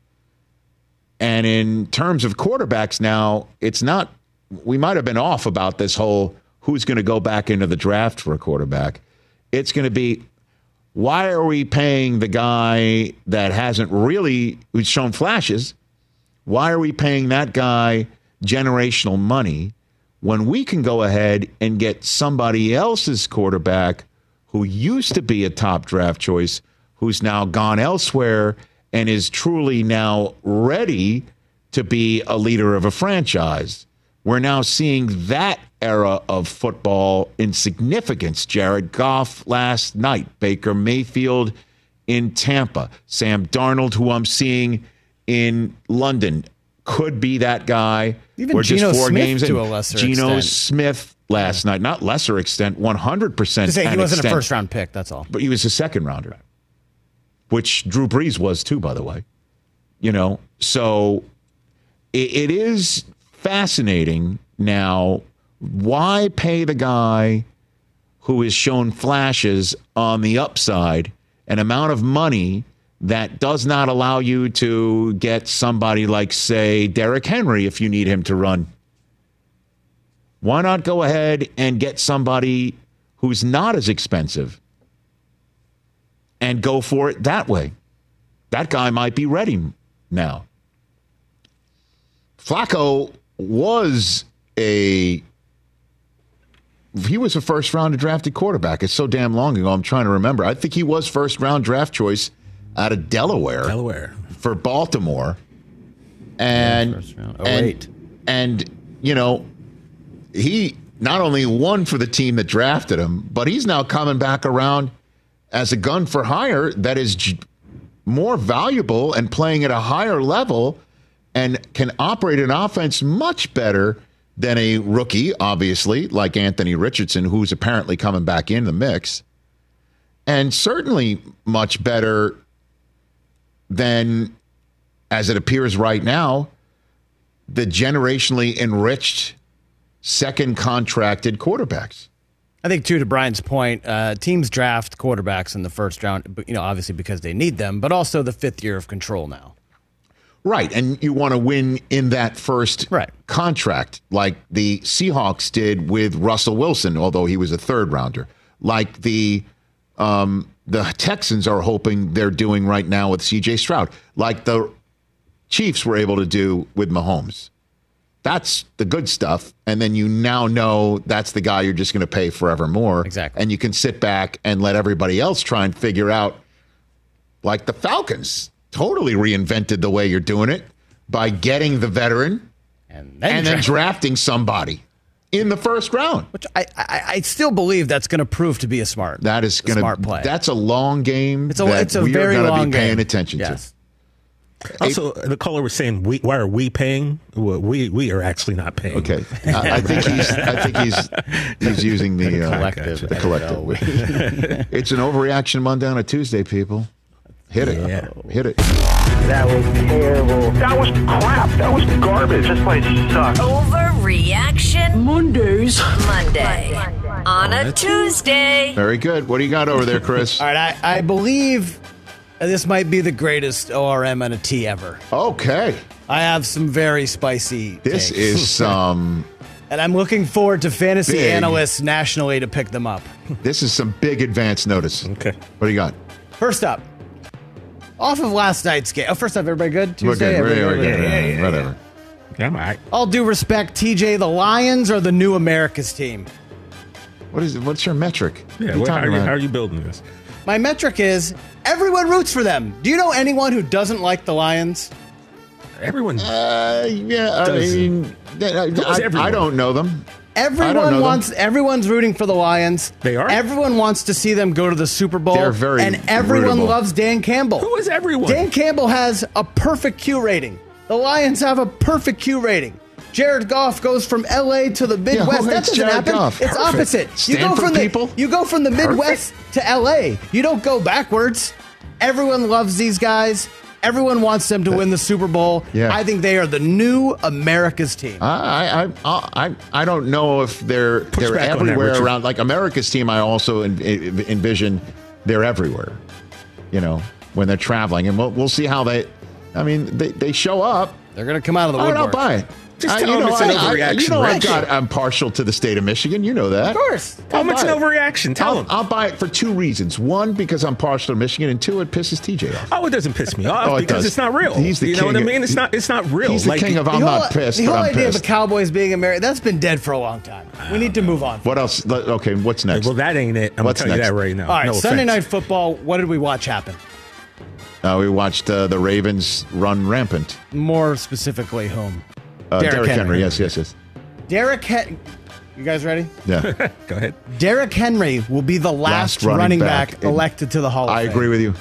[SPEAKER 1] And in terms of quarterbacks now, it's not, we might have been off about this whole who's going to go back into the draft for a quarterback. It's going to be, why are we paying the guy that hasn't really, who's shown flashes, why are we paying that guy generational money when we can go ahead and get somebody else's quarterback who used to be a top draft choice, who's now gone elsewhere and is truly now ready to be a leader of a franchise? We're now seeing that era of football in significance. Jared Goff last night, Baker Mayfield in Tampa, Sam Darnold, who I'm seeing in London, could be that guy.
[SPEAKER 13] Even
[SPEAKER 1] We're
[SPEAKER 13] Geno
[SPEAKER 1] just four
[SPEAKER 13] Smith
[SPEAKER 1] games
[SPEAKER 13] to
[SPEAKER 1] in.
[SPEAKER 13] a lesser
[SPEAKER 1] Geno
[SPEAKER 13] extent.
[SPEAKER 1] Smith last night, not lesser extent, one hundred percent.
[SPEAKER 13] To say he wasn't
[SPEAKER 1] extent,
[SPEAKER 13] a first round pick, that's all.
[SPEAKER 1] but he was a second rounder, which Drew Brees was too, by the way. You know, so it, it is fascinating now. Why pay the guy who has shown flashes on the upside an amount of money that does not allow you to get somebody like, say, Derrick Henry if you need him to run? Why not go ahead and get somebody who's not as expensive and go for it that way? That guy might be ready now. Flacco was a he was a first round drafted quarterback. It's so damn long ago, I'm trying to remember. I think he was first round draft choice out of Delaware.
[SPEAKER 6] Delaware.
[SPEAKER 1] For Baltimore. And
[SPEAKER 13] Yeah, first round. Oh,
[SPEAKER 1] and,
[SPEAKER 13] wait.
[SPEAKER 1] and you know, he not only won for the team that drafted him, but he's now coming back around as a gun for hire that is j- more valuable and playing at a higher level and can operate an offense much better than a rookie, obviously, like Anthony Richardson, who's apparently coming back in the mix. And certainly much better than, as it appears right now, the generationally enriched second contracted quarterbacks.
[SPEAKER 13] I think, too, to Brian's point, uh, teams draft quarterbacks in the first round, you know, obviously because they need them, but also the fifth year of control now.
[SPEAKER 1] Right, and you want to win in that first
[SPEAKER 13] right.
[SPEAKER 1] contract, like the Seahawks did with Russell Wilson, although he was a third rounder. Like the um, the Texans are hoping they're doing right now with C J Stroud. Like the Chiefs were able to do with Mahomes. That's the good stuff. And then you now know that's the guy you're just going to pay forevermore.
[SPEAKER 13] Exactly.
[SPEAKER 1] And you can sit back and let everybody else try and figure out, like the Falcons totally reinvented the way you're doing it by getting the veteran
[SPEAKER 13] and then,
[SPEAKER 1] and then drafting somebody in the first round.
[SPEAKER 13] Which I, I, I still believe that's going to prove to be a smart
[SPEAKER 1] That is going to
[SPEAKER 13] smart play.
[SPEAKER 1] That's a long game.
[SPEAKER 13] It's a,
[SPEAKER 1] that
[SPEAKER 13] it's a
[SPEAKER 1] we
[SPEAKER 13] very
[SPEAKER 1] are
[SPEAKER 13] long
[SPEAKER 1] be paying
[SPEAKER 13] game.
[SPEAKER 1] attention
[SPEAKER 13] yes.
[SPEAKER 1] to.
[SPEAKER 6] Also, the caller was saying, we, "Why are we paying? Well, we we are actually not paying."
[SPEAKER 1] Okay, I, I think he's I think he's he's using the,
[SPEAKER 13] the
[SPEAKER 1] uh,
[SPEAKER 13] collective.
[SPEAKER 1] The collective. It's an overreaction Monday on a Tuesday, people. Hit it,
[SPEAKER 6] yeah.
[SPEAKER 1] hit it.
[SPEAKER 14] That was terrible. That was crap. That was garbage. This place sucks.
[SPEAKER 5] Overreaction
[SPEAKER 14] Mondays.
[SPEAKER 5] Monday on a Tuesday.
[SPEAKER 1] Very good. What do you got over there, Chris?
[SPEAKER 13] All right, I, I believe this might be the greatest O R M and a T ever.
[SPEAKER 1] Okay.
[SPEAKER 13] I have some very spicy
[SPEAKER 1] This
[SPEAKER 13] takes.
[SPEAKER 1] is some...
[SPEAKER 13] And I'm looking forward to fantasy
[SPEAKER 1] big,
[SPEAKER 13] analysts nationally to pick them up.
[SPEAKER 1] This is some big advance notice.
[SPEAKER 6] Okay.
[SPEAKER 1] What do you got?
[SPEAKER 13] First up, off of last night's game. Oh, first off, everybody good? Tuesday?
[SPEAKER 1] We're good. We're
[SPEAKER 13] Everybody
[SPEAKER 1] good.
[SPEAKER 13] good?
[SPEAKER 1] Yeah, yeah, yeah, whatever.
[SPEAKER 6] Yeah, I'm all right.
[SPEAKER 13] All due respect, T J, the Lions are the new America's team.
[SPEAKER 1] What is it? What's your metric?
[SPEAKER 6] Yeah,
[SPEAKER 1] What are you
[SPEAKER 6] what, how,
[SPEAKER 1] talking
[SPEAKER 6] are you,
[SPEAKER 1] about?
[SPEAKER 6] how are you building this?
[SPEAKER 13] My metric is everyone roots for them. Do you know anyone who doesn't like the Lions?
[SPEAKER 6] Everyone.
[SPEAKER 1] Uh, yeah, I
[SPEAKER 6] does.
[SPEAKER 1] mean, I, I, I don't know them.
[SPEAKER 13] Everyone
[SPEAKER 1] know
[SPEAKER 13] wants.
[SPEAKER 1] them.
[SPEAKER 13] Everyone's rooting for the Lions.
[SPEAKER 6] They are?
[SPEAKER 13] Everyone wants to see them go to the Super Bowl.
[SPEAKER 1] They're very
[SPEAKER 13] and everyone
[SPEAKER 1] rootable.
[SPEAKER 13] loves Dan Campbell.
[SPEAKER 6] Who is everyone?
[SPEAKER 13] Dan Campbell has a perfect Q rating. The Lions have a perfect Q rating. Jared Goff goes from L A to the Midwest.
[SPEAKER 1] Yeah, who
[SPEAKER 13] that
[SPEAKER 1] hates
[SPEAKER 13] doesn't
[SPEAKER 1] Jared
[SPEAKER 13] happen.
[SPEAKER 1] Goff?
[SPEAKER 13] It's
[SPEAKER 1] Perfect.
[SPEAKER 13] opposite. You go
[SPEAKER 1] Stanford
[SPEAKER 13] from the
[SPEAKER 1] people?
[SPEAKER 13] you go from the Midwest to L A. You don't go backwards. Everyone loves these guys. Everyone wants them to win the Super Bowl.
[SPEAKER 1] Yeah.
[SPEAKER 13] I think they are the new America's team.
[SPEAKER 1] I I I I, I don't know if they're
[SPEAKER 6] Push
[SPEAKER 1] they're
[SPEAKER 6] back on that,
[SPEAKER 1] everywhere
[SPEAKER 6] Richard.
[SPEAKER 1] around. Like America's team, I also en- en- envision they're everywhere. You know, when they're traveling, and we'll we'll see how they. I mean, they they show up.
[SPEAKER 13] They're going to come out of the
[SPEAKER 1] All right,
[SPEAKER 13] woodwork.
[SPEAKER 1] I'll buy it.
[SPEAKER 6] Just
[SPEAKER 1] I-
[SPEAKER 6] tell
[SPEAKER 1] you
[SPEAKER 6] them
[SPEAKER 1] know,
[SPEAKER 6] it's an
[SPEAKER 1] I- I-
[SPEAKER 6] overreaction,
[SPEAKER 1] You know, I
[SPEAKER 6] Richard.
[SPEAKER 1] got. I'm partial to the state of Michigan. You know that.
[SPEAKER 13] Of course.
[SPEAKER 6] Tell them it's an
[SPEAKER 1] buy it.
[SPEAKER 6] overreaction. Tell
[SPEAKER 1] I'll,
[SPEAKER 6] them.
[SPEAKER 1] I'll buy it for two reasons. One, because I'm partial to Michigan, and two, it pisses T J off.
[SPEAKER 6] Oh, it doesn't piss me off
[SPEAKER 1] Oh, it
[SPEAKER 6] because
[SPEAKER 1] does.
[SPEAKER 6] it's not real.
[SPEAKER 1] He's the
[SPEAKER 6] you know
[SPEAKER 1] king
[SPEAKER 6] what I
[SPEAKER 1] of-
[SPEAKER 6] mean? It's not. It's not real.
[SPEAKER 1] He's the
[SPEAKER 6] Like,
[SPEAKER 1] king of
[SPEAKER 13] The
[SPEAKER 1] I'm
[SPEAKER 13] whole,
[SPEAKER 1] not pissed,
[SPEAKER 13] the
[SPEAKER 1] but
[SPEAKER 13] whole
[SPEAKER 1] I'm
[SPEAKER 13] idea
[SPEAKER 1] pissed.
[SPEAKER 13] of the Cowboys being American, that's been dead for a long time. We need to move on.
[SPEAKER 1] What else? Let- Okay, what's next?
[SPEAKER 6] Well, that ain't it. I'm
[SPEAKER 1] What's
[SPEAKER 6] gonna tell
[SPEAKER 1] next?
[SPEAKER 6] you that right now.
[SPEAKER 13] All right,
[SPEAKER 6] No
[SPEAKER 13] Sunday
[SPEAKER 6] offense.
[SPEAKER 13] Night Football, what did we watch happen?
[SPEAKER 1] Uh, we watched uh, the Ravens run rampant.
[SPEAKER 13] More specifically, whom?
[SPEAKER 1] Uh,
[SPEAKER 13] Derrick
[SPEAKER 1] Derrick Henry.
[SPEAKER 13] Henry.
[SPEAKER 1] Yes, yes, yes.
[SPEAKER 13] Derrick Henry. You guys ready?
[SPEAKER 1] Yeah.
[SPEAKER 6] Go ahead.
[SPEAKER 13] Derrick Henry will be the last,
[SPEAKER 1] Last running
[SPEAKER 13] running,
[SPEAKER 1] back
[SPEAKER 13] back,
[SPEAKER 1] in-
[SPEAKER 13] elected to the Hall of
[SPEAKER 1] I
[SPEAKER 13] Fame.
[SPEAKER 1] agree with you.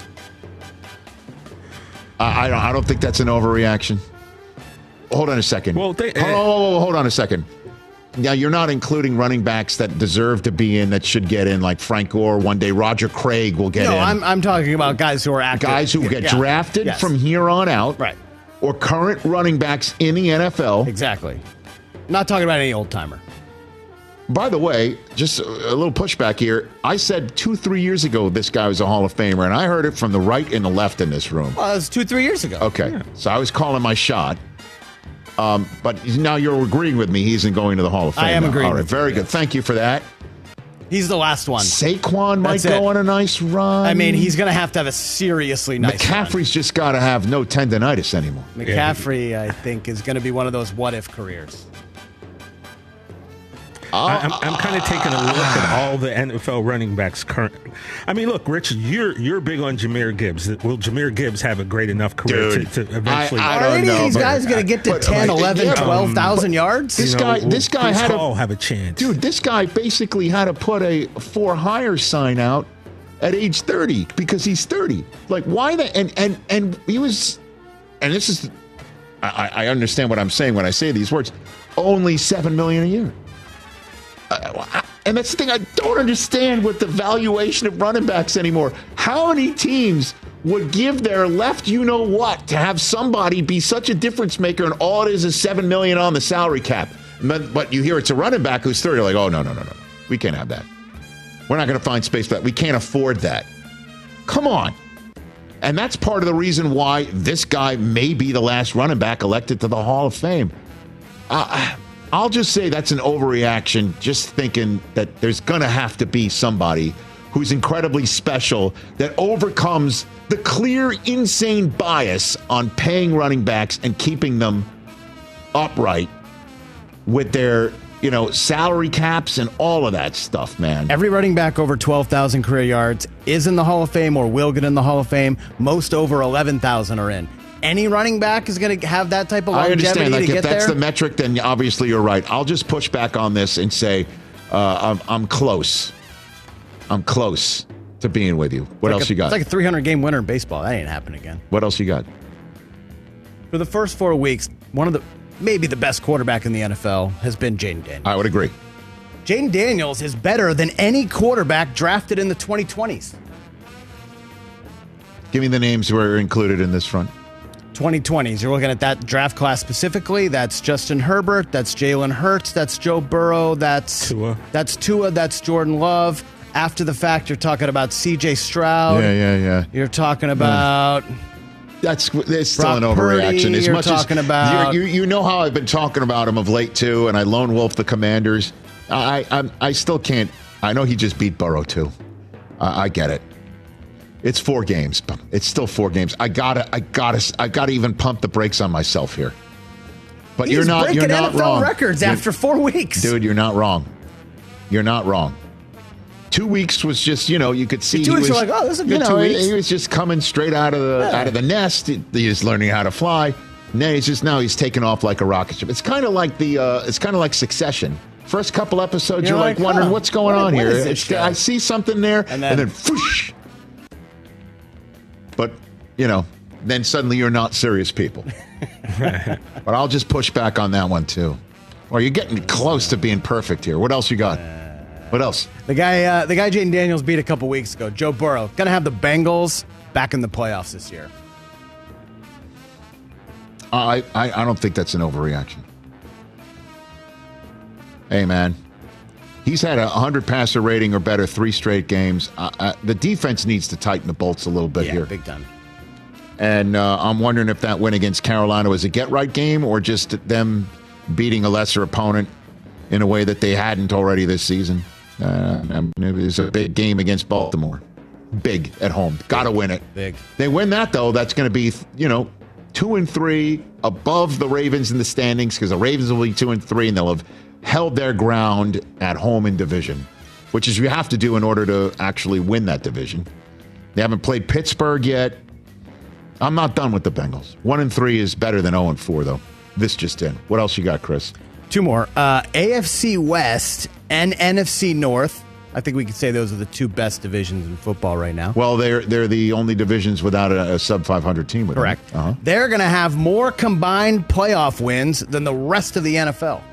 [SPEAKER 1] I, I don't. I don't think that's an overreaction. Hold on a second.
[SPEAKER 6] Well, they-
[SPEAKER 1] hold, hold, hold on a second. Now you're not including running backs that deserve to be in, that should get in, like Frank Gore. One day, Roger Craig will get
[SPEAKER 13] No,
[SPEAKER 1] in.
[SPEAKER 13] I'm, I'm talking about guys who are active.
[SPEAKER 1] Guys who get
[SPEAKER 13] Yeah.
[SPEAKER 1] drafted
[SPEAKER 13] Yes.
[SPEAKER 1] from here on out,
[SPEAKER 13] Right.
[SPEAKER 1] or current running backs in the N F L.
[SPEAKER 13] Exactly. Not talking about any old timer.
[SPEAKER 1] By the way, just a a little pushback here. I said two, three years ago this guy was a Hall of Famer, and I heard it from the right and the left in this room.
[SPEAKER 13] Well, that was two, three years ago.
[SPEAKER 1] Okay, so I was calling my shot. Um, but now you're agreeing with me. He isn't going to the Hall of Fame.
[SPEAKER 13] I am
[SPEAKER 1] now.
[SPEAKER 13] agreeing
[SPEAKER 1] All right,
[SPEAKER 13] with you,
[SPEAKER 1] very good.
[SPEAKER 13] yes.
[SPEAKER 1] Thank you for that.
[SPEAKER 13] He's the last one.
[SPEAKER 1] Saquon might
[SPEAKER 13] That's
[SPEAKER 1] go
[SPEAKER 13] it.
[SPEAKER 1] on a nice run.
[SPEAKER 13] I mean, he's going to have to have a seriously nice
[SPEAKER 1] McCaffrey's
[SPEAKER 13] run.
[SPEAKER 1] just got to have no tendonitis anymore.
[SPEAKER 13] McCaffrey, I think, is going to be one of those what-if careers.
[SPEAKER 6] I, I'm, I'm kind of taking a look at all the N F L running backs current. I mean, look, Rich, you're you're big on Jahmyr Gibbs. Will Jahmyr Gibbs have a great enough career
[SPEAKER 1] Dude,
[SPEAKER 6] to, to eventually?
[SPEAKER 1] I, I
[SPEAKER 13] Are
[SPEAKER 1] don't
[SPEAKER 13] any
[SPEAKER 1] know,
[SPEAKER 13] of these
[SPEAKER 1] but-
[SPEAKER 13] guys going to get to
[SPEAKER 1] but,
[SPEAKER 13] ten,
[SPEAKER 1] like,
[SPEAKER 13] eleven,
[SPEAKER 1] yeah,
[SPEAKER 13] twelve thousand yards?
[SPEAKER 1] This
[SPEAKER 6] You know,
[SPEAKER 1] guy,
[SPEAKER 6] will
[SPEAKER 1] this guy
[SPEAKER 6] Brees
[SPEAKER 1] had
[SPEAKER 6] Hall
[SPEAKER 1] a
[SPEAKER 6] have a chance.
[SPEAKER 1] dude. This guy basically had to put a for hire sign out at age thirty because he's thirty. Like, why the and and and he was, and this is, I, I understand what I'm saying when I say these words. Only seven million a year. Uh, and that's the thing I don't understand with the valuation of running backs anymore. How many teams would give their left you know what to have somebody be such a difference maker, and all it is is seven million on the salary cap? But, but you hear it's a running back who's thirty, like, oh no no no no, we can't have that. We're not going to find space for that. We can't afford that. Come on. And that's part of the reason why this guy may be the last running back elected to the Hall of Fame. Uh, I'll just say that's an overreaction, just thinking that there's going to have to be somebody who's incredibly special that overcomes the clear, insane bias on paying running backs and keeping them upright with their, you know, salary caps and all of that stuff, man.
[SPEAKER 13] Every running back over twelve thousand career yards is in the Hall of Fame or will get in the Hall of Fame. Most over eleven thousand are in. Any running back is going to have that type of
[SPEAKER 1] I
[SPEAKER 13] longevity
[SPEAKER 1] understand. Like,
[SPEAKER 13] to
[SPEAKER 1] if
[SPEAKER 13] get
[SPEAKER 1] that's
[SPEAKER 13] there.
[SPEAKER 1] the metric, then obviously you're right. I'll just push back on this and say uh, I'm, I'm close. I'm close to being with you. What
[SPEAKER 13] It's like
[SPEAKER 1] else
[SPEAKER 13] a-
[SPEAKER 1] you got?
[SPEAKER 13] It's like a three hundred game winner in baseball. That ain't happening again.
[SPEAKER 1] What else you got?
[SPEAKER 13] For the first four weeks, one of the maybe the best quarterback in the N F L has been Jaden Daniels.
[SPEAKER 1] I would agree.
[SPEAKER 13] Jaden Daniels is better than any quarterback drafted in the twenty twenties.
[SPEAKER 1] Give me the names who are included in this front.
[SPEAKER 13] twenty twenties. You're looking at that draft class specifically. That's Justin Herbert. That's Jalen Hurts. That's Joe Burrow. That's
[SPEAKER 6] Tua.
[SPEAKER 13] That's Tua. That's Jordan Love. After the fact, you're talking about C J Stroud.
[SPEAKER 1] Yeah, yeah, yeah.
[SPEAKER 13] You're talking about.
[SPEAKER 1] That's it's still
[SPEAKER 13] Brock
[SPEAKER 1] an overreaction.
[SPEAKER 13] Purdy,
[SPEAKER 1] as
[SPEAKER 13] you're
[SPEAKER 1] much
[SPEAKER 13] talking
[SPEAKER 1] as
[SPEAKER 13] about-
[SPEAKER 1] you, you know how I've been talking about him of late too, and I lone wolf the Commanders. I I, I still can't. I know he just beat Burrow too. I, I get it. It's four games. But it's still four games. I gotta. I gotta. I gotta even pump the brakes on myself here. But
[SPEAKER 13] He's
[SPEAKER 1] you're not.
[SPEAKER 13] breaking
[SPEAKER 1] You're not
[SPEAKER 13] N F L
[SPEAKER 1] wrong.
[SPEAKER 13] records
[SPEAKER 1] You're-
[SPEAKER 13] after four weeks.
[SPEAKER 1] dude. You're not wrong. You're not wrong. Two weeks was just, you know, you could see
[SPEAKER 13] Two
[SPEAKER 1] he
[SPEAKER 13] weeks,
[SPEAKER 1] was,
[SPEAKER 13] you're like, oh, this is a good
[SPEAKER 1] you know,
[SPEAKER 13] two
[SPEAKER 1] he-
[SPEAKER 13] weeks.
[SPEAKER 1] He was just coming straight out of the
[SPEAKER 13] Yeah.
[SPEAKER 1] out of the nest. He, he's learning how to fly. Now he's just now he's taking off like a rocket ship. It's kind of like the uh, it's kind of like Succession. First couple episodes,
[SPEAKER 13] You're
[SPEAKER 1] you're, like,
[SPEAKER 13] like,
[SPEAKER 1] wondering
[SPEAKER 13] huh,
[SPEAKER 1] what's going
[SPEAKER 13] what-
[SPEAKER 1] on
[SPEAKER 13] what
[SPEAKER 1] here.
[SPEAKER 13] is this
[SPEAKER 1] It's-
[SPEAKER 13] show?
[SPEAKER 1] I see something there,
[SPEAKER 13] And
[SPEAKER 1] and
[SPEAKER 13] then-
[SPEAKER 1] then, whoosh. But you know, then suddenly you're not serious people. But I'll just push back on that one too. Well, you're getting close to being perfect here. What else you got? What else?
[SPEAKER 13] The guy, uh, the guy Jaden Daniels beat a couple weeks ago, Joe Burrow, gonna have the Bengals back in the playoffs this year.
[SPEAKER 1] I, I I don't think that's an overreaction. Hey, man. He's had a one hundred passer rating or better three straight games. Uh, uh, the defense needs to tighten the bolts a little bit
[SPEAKER 13] Yeah,
[SPEAKER 1] here.
[SPEAKER 13] big time.
[SPEAKER 1] And uh, I'm wondering if that win against Carolina was a get-right game or just them beating a lesser opponent in a way that they hadn't already this season. Uh, I mean, it was a big game against Baltimore. Big at home. Got to win it.
[SPEAKER 13] Big.
[SPEAKER 1] They win that, though, that's going to be, you know, two and three above the Ravens in the standings because the Ravens will be two and three and they'll have held their ground at home in division, which is you have to do in order to actually win that division. They haven't played Pittsburgh yet. I'm not done with the Bengals. One and three is better than zero and four, though. This just in. What else you got, Chris?
[SPEAKER 13] Two more. Uh, A F C West and N F C North. I think we could say those are the two best divisions in football right now.
[SPEAKER 1] Well, they're they're the only divisions without a, a sub five hundred team. With them.
[SPEAKER 13] Correct.
[SPEAKER 1] Uh-huh.
[SPEAKER 13] They're going to have more combined playoff wins than the rest of the N F L.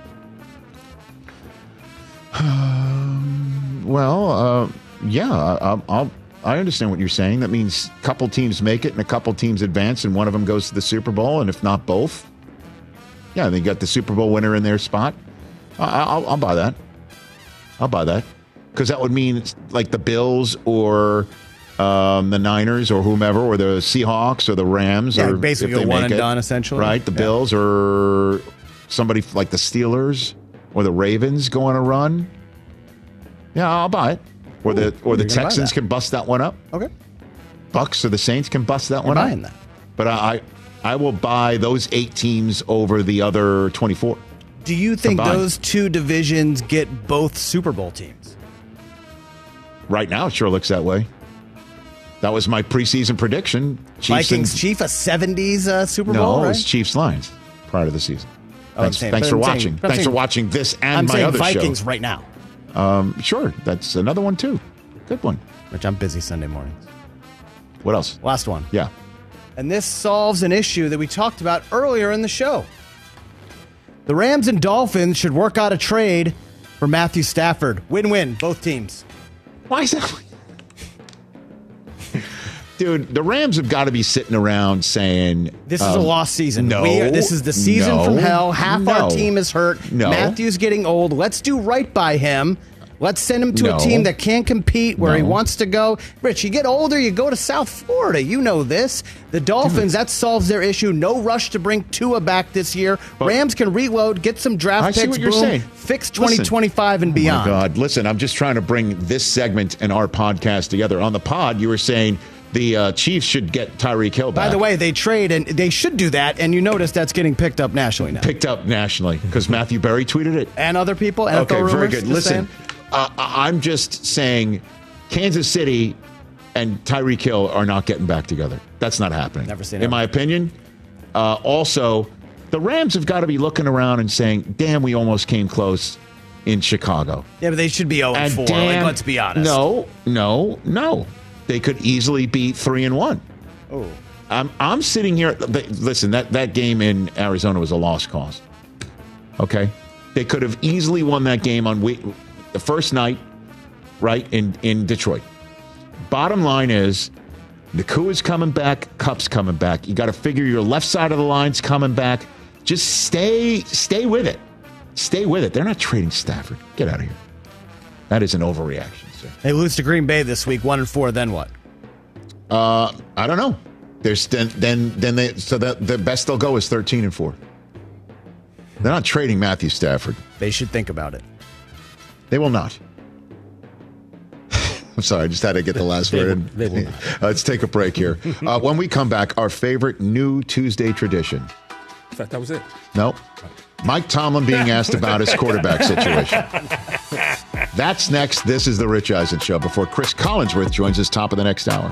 [SPEAKER 1] Well, uh, yeah, I, I'll, I understand what you're saying. That means a couple teams make it and a couple teams advance, and one of them goes to the Super Bowl, and if not both, yeah, they got the Super Bowl winner in their spot. I, I'll, I'll buy that. I'll buy that because that would mean like the Bills or um, the Niners or whomever, or the Seahawks or the Rams,
[SPEAKER 13] Yeah,
[SPEAKER 1] or
[SPEAKER 13] basically
[SPEAKER 1] if they
[SPEAKER 13] a one
[SPEAKER 1] make
[SPEAKER 13] and
[SPEAKER 1] it,
[SPEAKER 13] done, essentially.
[SPEAKER 1] right? The
[SPEAKER 13] Yeah.
[SPEAKER 1] Bills or somebody like the Steelers or the Ravens go on a run. Yeah, I'll buy it. Or the or the
[SPEAKER 13] you're gonna buy
[SPEAKER 1] Texans
[SPEAKER 13] that.
[SPEAKER 1] can bust that one up.
[SPEAKER 13] Okay.
[SPEAKER 1] Bucks or the Saints can bust that
[SPEAKER 13] You're
[SPEAKER 1] one
[SPEAKER 13] buying
[SPEAKER 1] up.
[SPEAKER 13] that.
[SPEAKER 1] But I I will buy those eight teams over the other twenty-four.
[SPEAKER 13] Do you think
[SPEAKER 1] combined.
[SPEAKER 13] those two divisions get both Super Bowl teams?
[SPEAKER 1] Right now, it sure looks that way. That was my preseason prediction. Chiefs
[SPEAKER 13] Vikings,
[SPEAKER 1] and,
[SPEAKER 13] Chief, a seventies uh, Super
[SPEAKER 1] no,
[SPEAKER 13] Bowl,
[SPEAKER 1] it
[SPEAKER 13] right?
[SPEAKER 1] was Chiefs Lions prior to the season.
[SPEAKER 13] Oh,
[SPEAKER 1] thanks
[SPEAKER 13] saying,
[SPEAKER 1] thanks for
[SPEAKER 13] I'm
[SPEAKER 1] watching.
[SPEAKER 13] saying,
[SPEAKER 1] thanks
[SPEAKER 13] saying,
[SPEAKER 1] for watching this and
[SPEAKER 13] I'm
[SPEAKER 1] my
[SPEAKER 13] saying
[SPEAKER 1] other
[SPEAKER 13] Vikings
[SPEAKER 1] show.
[SPEAKER 13] right now.
[SPEAKER 1] Um, sure, that's another one too. Good one.
[SPEAKER 13] Which I'm busy Sunday mornings.
[SPEAKER 1] What else?
[SPEAKER 13] Last one.
[SPEAKER 1] Yeah.
[SPEAKER 13] And this solves an issue that we talked about earlier in the show. The Rams and Dolphins should work out a trade for Matthew Stafford. Win-win, both teams.
[SPEAKER 1] Why is that? Dude, the Rams have got to be sitting around saying...
[SPEAKER 13] This is
[SPEAKER 1] um,
[SPEAKER 13] a lost season.
[SPEAKER 1] No.
[SPEAKER 13] We are, this is the season
[SPEAKER 1] no,
[SPEAKER 13] from hell. Half
[SPEAKER 1] no,
[SPEAKER 13] our team is hurt.
[SPEAKER 1] No.
[SPEAKER 13] Matthew's getting old. Let's do right by him. Let's send him to
[SPEAKER 1] No.
[SPEAKER 13] a team that can't compete where he
[SPEAKER 1] No.
[SPEAKER 13] wants to go. Rich, you get older, you go to South Florida. You know this. The Dolphins, that solves their issue. No rush to bring Tua back this year.
[SPEAKER 1] But-
[SPEAKER 13] Rams can reload, get some draft
[SPEAKER 1] I
[SPEAKER 13] picks,
[SPEAKER 1] see what you're
[SPEAKER 13] boom,
[SPEAKER 1] saying.
[SPEAKER 13] fix twenty twenty-five and
[SPEAKER 1] Oh
[SPEAKER 13] beyond.
[SPEAKER 1] my God. Listen, I'm just trying to bring this segment and our podcast together. On the pod, you were saying the uh, Chiefs should get Tyreek Hill back.
[SPEAKER 13] By the way, they trade, and they should do that, and you notice that's getting picked up nationally now.
[SPEAKER 1] Picked up nationally because Matthew Berry tweeted it.
[SPEAKER 13] And other people, N F L
[SPEAKER 1] Okay, very
[SPEAKER 13] rumors,
[SPEAKER 1] good.
[SPEAKER 13] just
[SPEAKER 1] Listen,
[SPEAKER 13] saying.
[SPEAKER 1] uh, I- I'm just saying Kansas City and Tyreek Hill are not getting back together. That's not happening.
[SPEAKER 13] Never seen
[SPEAKER 1] In
[SPEAKER 13] it.
[SPEAKER 1] my opinion. Uh, also, the Rams have got to be looking around and saying, damn, we almost came close in Chicago.
[SPEAKER 13] Yeah, but they should be oh and four.
[SPEAKER 1] damn-
[SPEAKER 13] Like, let's be honest.
[SPEAKER 1] No, no, no. They could easily be three and one.
[SPEAKER 13] Oh.
[SPEAKER 1] I'm I'm sitting here. Listen, that, that game in Arizona was a lost cause. Okay, they could have easily won that game on week, the first night, right in in Detroit. Bottom line is, Nakua's coming back, Kupp's coming back. You got to figure your left side of the line's coming back. Just stay stay with it. Stay with it. They're not trading Stafford. Get out of here. That is an overreaction, sir.
[SPEAKER 13] They lose to Green Bay this week, one and four. Then what?
[SPEAKER 1] Uh, I don't know. There's then then then they so that the best they'll go is thirteen and four. They're not trading Matthew Stafford.
[SPEAKER 13] They should think about it.
[SPEAKER 1] They will not. I'm sorry, I just had to get the last
[SPEAKER 6] They
[SPEAKER 1] word
[SPEAKER 6] will-
[SPEAKER 1] in.
[SPEAKER 6] they will not.
[SPEAKER 1] Uh, let's take a break here. Uh, when we come back, our favorite new Tuesday tradition.
[SPEAKER 6] In fact, that was it.
[SPEAKER 1] Nope. Mike Tomlin being asked about his quarterback situation. That's next. This is the Rich Eisen Show before Chris Collinsworth joins us top of the next hour.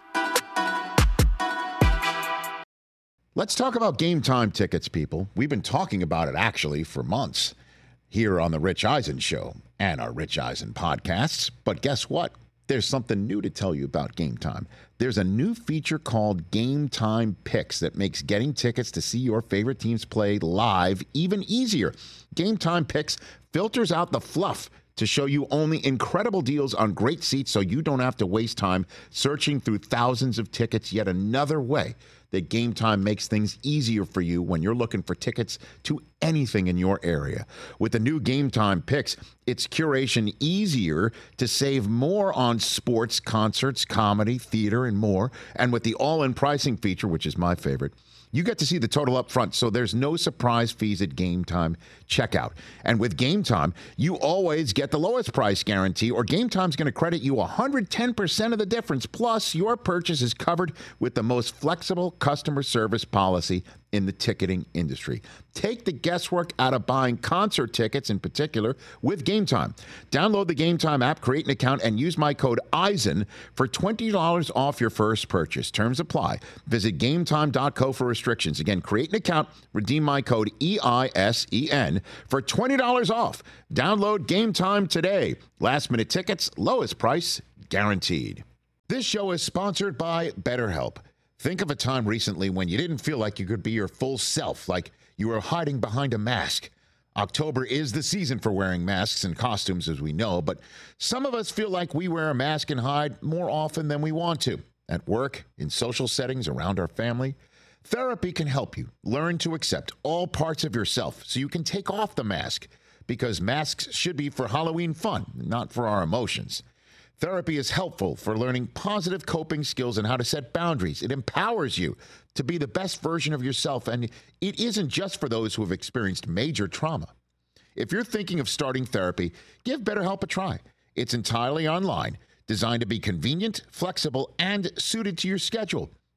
[SPEAKER 1] Let's talk about game time tickets, people. We've been talking about it actually for months here on the Rich Eisen Show and our Rich Eisen podcasts. But guess what? There's something new to tell you about Game Time. There's a new feature called Game Time Picks that makes getting tickets to see your favorite teams play live even easier. Game Time Picks filters out the fluff to show you only incredible deals on great seats so you don't have to waste time searching through thousands of tickets. Yet another way that Game Time makes things easier for you when you're looking for tickets to anything in your area. With the new Game Time Picks, it's curation easier to save more on sports, concerts, comedy, theater, and more. And with the all-in pricing feature, which is my favorite, you get to see the total up front, so there's no surprise fees at Game Time checkout. And with Game Time, you always get the lowest price guarantee, or Game Time's going to credit you one hundred ten percent of the difference. Plus, your purchase is covered with the most flexible customer service policy in the ticketing industry. Take the guesswork out of buying concert tickets in particular with Game Time. Download the Game Time app, create an account, and use my code Eisen for twenty dollars off your first purchase. Terms apply. Visit game time dot co for restrictions. Again, create an account, redeem my code E I S E N for twenty dollars off. Download Game Time today. Last minute tickets, lowest price guaranteed. This show is sponsored by BetterHelp. Think of a time recently when you didn't feel like you could be your full self, like you were hiding behind a mask. October is the season for wearing masks and costumes, as we know, but some of us feel like we wear a mask and hide more often than we want to. At work, in social settings, around our family. Therapy can help you learn to accept all parts of yourself so you can take off the mask, because masks should be for Halloween fun, not for our emotions. Therapy is helpful for learning positive coping skills and how to set boundaries. It empowers you to be the best version of yourself, and it isn't just for those who have experienced major trauma. If you're thinking of starting therapy, give BetterHelp a try. It's entirely online, designed to be convenient, flexible, and suited to your schedule.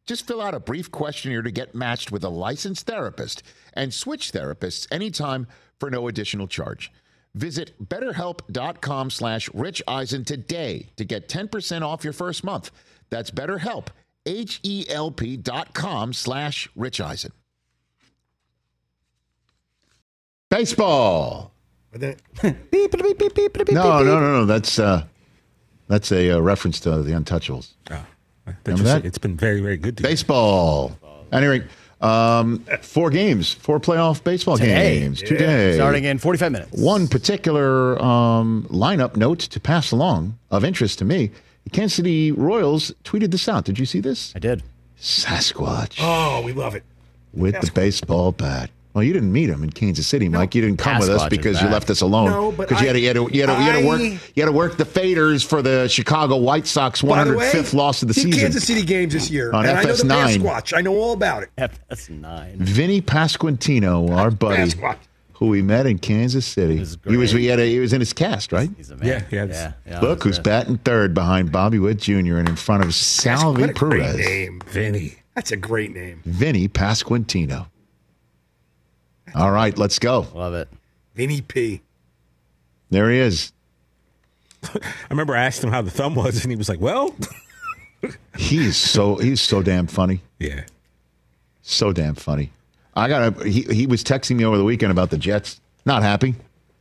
[SPEAKER 1] Just fill out a brief questionnaire to get matched with a licensed therapist and switch therapists anytime for no additional charge. Visit betterhelp.com slash Rich Eisen today to get ten percent off your first month. That's BetterHelp, H-E-L-P dot com slash Rich Eisen. Baseball.
[SPEAKER 13] beep, beep, beep, beep, beep, beep, beep,
[SPEAKER 1] No,
[SPEAKER 13] beep.
[SPEAKER 1] no, no, no. That's uh, that's a uh, reference to the Untouchables.
[SPEAKER 6] Oh,
[SPEAKER 1] Remember that?
[SPEAKER 6] It's been very, very good. To
[SPEAKER 1] Baseball. Anyway, um, four games, four playoff baseball
[SPEAKER 13] Today.
[SPEAKER 1] games
[SPEAKER 13] Yeah.
[SPEAKER 1] today.
[SPEAKER 13] Starting in forty-five minutes.
[SPEAKER 1] One particular um, lineup note to pass along of interest to me. The Kansas City Royals tweeted this out. Did you see this?
[SPEAKER 13] I did.
[SPEAKER 1] Sasquatch
[SPEAKER 11] Oh, we love it.
[SPEAKER 1] with the baseball bat. Well, you didn't meet him in Kansas City, Mike. You didn't come with us
[SPEAKER 13] Sasquatch is
[SPEAKER 1] because you
[SPEAKER 13] back.
[SPEAKER 1] left us alone.
[SPEAKER 11] No, but
[SPEAKER 1] because you had to, you had to, you had to, you had to
[SPEAKER 11] I-
[SPEAKER 1] work, you had to work the faders for the Chicago White Sox
[SPEAKER 11] By the
[SPEAKER 1] one hundred
[SPEAKER 11] way,
[SPEAKER 1] fifth loss of the
[SPEAKER 11] see
[SPEAKER 1] season.
[SPEAKER 11] Kansas City games this year.
[SPEAKER 1] On
[SPEAKER 11] and
[SPEAKER 1] F S nine.
[SPEAKER 11] I know the Squatch. I know all about it.
[SPEAKER 13] F S nine.
[SPEAKER 1] Vinny Pasquantino, our buddy,
[SPEAKER 11] Sasquatch.
[SPEAKER 1] who we met in Kansas City.
[SPEAKER 13] was
[SPEAKER 1] He was
[SPEAKER 13] great.
[SPEAKER 1] he, had a, he was in his cast, right?
[SPEAKER 13] He's a man.
[SPEAKER 6] Yeah, yeah,
[SPEAKER 13] yeah. yeah
[SPEAKER 1] Look who's
[SPEAKER 13] yeah.
[SPEAKER 1] batting third behind Bobby Witt Junior and in front of
[SPEAKER 11] What
[SPEAKER 1] Salvi
[SPEAKER 11] a great
[SPEAKER 1] Perez.
[SPEAKER 11] name.
[SPEAKER 6] Vinny.
[SPEAKER 11] That's a great name.
[SPEAKER 1] Vinny Pasquantino. All right, let's go.
[SPEAKER 13] Love it.
[SPEAKER 11] Vinny P.
[SPEAKER 1] There he is.
[SPEAKER 6] I remember I asked him how the thumb was, and he was like, well,
[SPEAKER 1] He's so he's so damn funny.
[SPEAKER 6] yeah.
[SPEAKER 1] So damn funny. I got to he he was texting me over the weekend about the Jets. Not happy.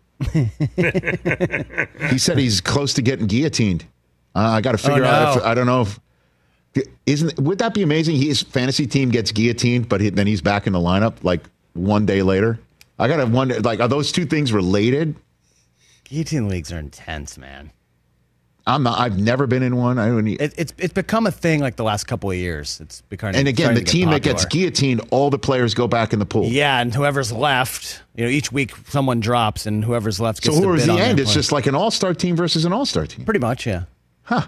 [SPEAKER 1] He said he's close to getting guillotined. Uh, I got to figure
[SPEAKER 13] Oh,
[SPEAKER 1] out
[SPEAKER 13] no.
[SPEAKER 1] if I don't know if isn't would that be amazing? His fantasy team gets guillotined, but he, then he's back in the lineup like one day later. I got to wonder, like, are those two things related?
[SPEAKER 13] Guillotine leagues are intense, man.
[SPEAKER 1] I'm not. I've never been in one. I don't. e-
[SPEAKER 13] It, it's it's become a thing like the last couple of years. It's becoming
[SPEAKER 1] And again, the
[SPEAKER 13] starting to get
[SPEAKER 1] team that gets
[SPEAKER 13] popular.
[SPEAKER 1] guillotined, all the players go back in the pool.
[SPEAKER 13] Yeah, and whoever's left, you know, each week someone drops, and whoever's left
[SPEAKER 1] So
[SPEAKER 13] gets
[SPEAKER 1] who
[SPEAKER 13] the
[SPEAKER 1] is
[SPEAKER 13] bid
[SPEAKER 1] the
[SPEAKER 13] on their
[SPEAKER 1] end? It's
[SPEAKER 13] player.
[SPEAKER 1] just like an all-star team versus an all-star team.
[SPEAKER 13] Pretty much, yeah.
[SPEAKER 1] Huh.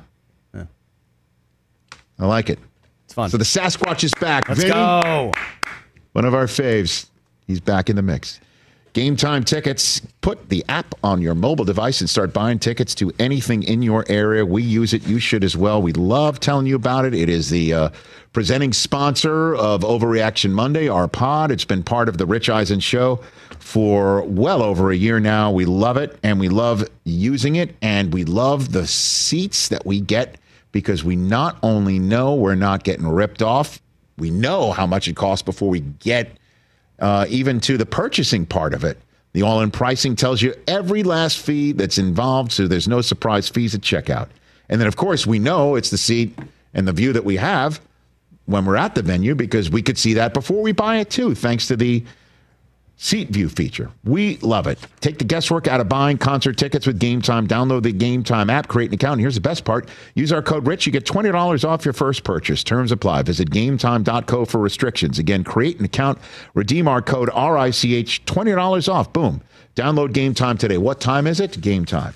[SPEAKER 1] I like it.
[SPEAKER 13] It's fun.
[SPEAKER 1] So the Sasquatch is back.
[SPEAKER 13] Let's
[SPEAKER 1] Vinny,
[SPEAKER 13] go.
[SPEAKER 1] one of our faves. He's back in the mix. Game Time Tickets. Put the app on your mobile device and start buying tickets to anything in your area. We use it. You should as well. We love telling you about it. It is the uh, presenting sponsor of Overreaction Monday, our pod. It's been part of the Rich Eisen Show for well over a year now. We love it, and we love using it, and we love the seats that we get because we not only know we're not getting ripped off, we know how much it costs before we get Uh, even to the purchasing part of it. The all-in pricing tells you every last fee that's involved, so there's no surprise fees at checkout. And then, of course, we know it's the seat and the view that we have when we're at the venue because we could see that before we buy it, too, thanks to the Seat View feature. We love it. Take the guesswork out of buying concert tickets with Game Time. Download the Game Time app, create an account. And here's the best part. Use our code RICH. You get twenty dollars off your first purchase. Terms apply. Visit gametime dot co for restrictions. Again, create an account. Redeem our code R I C H. twenty dollars off. Boom. Download Game Time today. What time is it? Game Time.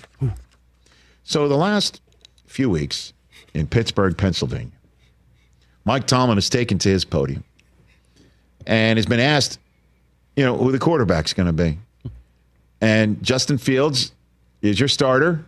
[SPEAKER 1] So the last few weeks in Pittsburgh, Pennsylvania, Mike Tomlin has taken to his podium and has been asked, you know, who the quarterback's going to be. And Justin Fields is your starter.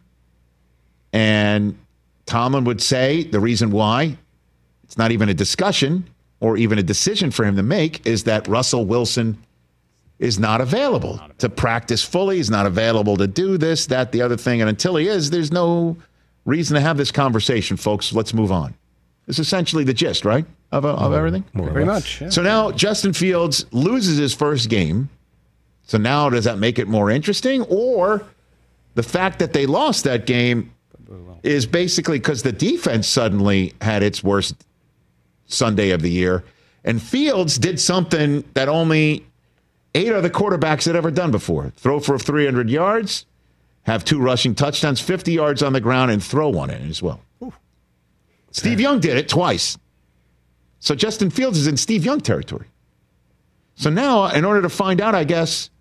[SPEAKER 1] And Tomlin would say the reason why it's not even a discussion or even a decision for him to make is that Russell Wilson is not available, not available to practice fully. He's not available to do this, that, the other thing. And until he is, there's no reason to have this conversation, folks. Let's move on. It's essentially the gist, right, of, uh, of everything?
[SPEAKER 13] Pretty much. Yeah.
[SPEAKER 1] So now Justin Fields loses his first game. So now does that make it more interesting? Or the fact that they lost that game is basically because the defense suddenly had its worst Sunday of the year. And Fields did something that only eight other quarterbacks had ever done before. Throw for three hundred yards, have two rushing touchdowns, fifty yards on the ground, and throw one in as well. Ooh. Steve Young did it twice. So Justin Fields is in Steve Young territory. So now, in order to find out, I guess,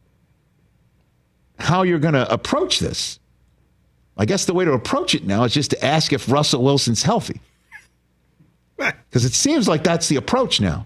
[SPEAKER 1] how you're going to approach this, I guess the way to approach it now is just to ask if Russell Wilson's healthy. Because it seems like that's the approach now.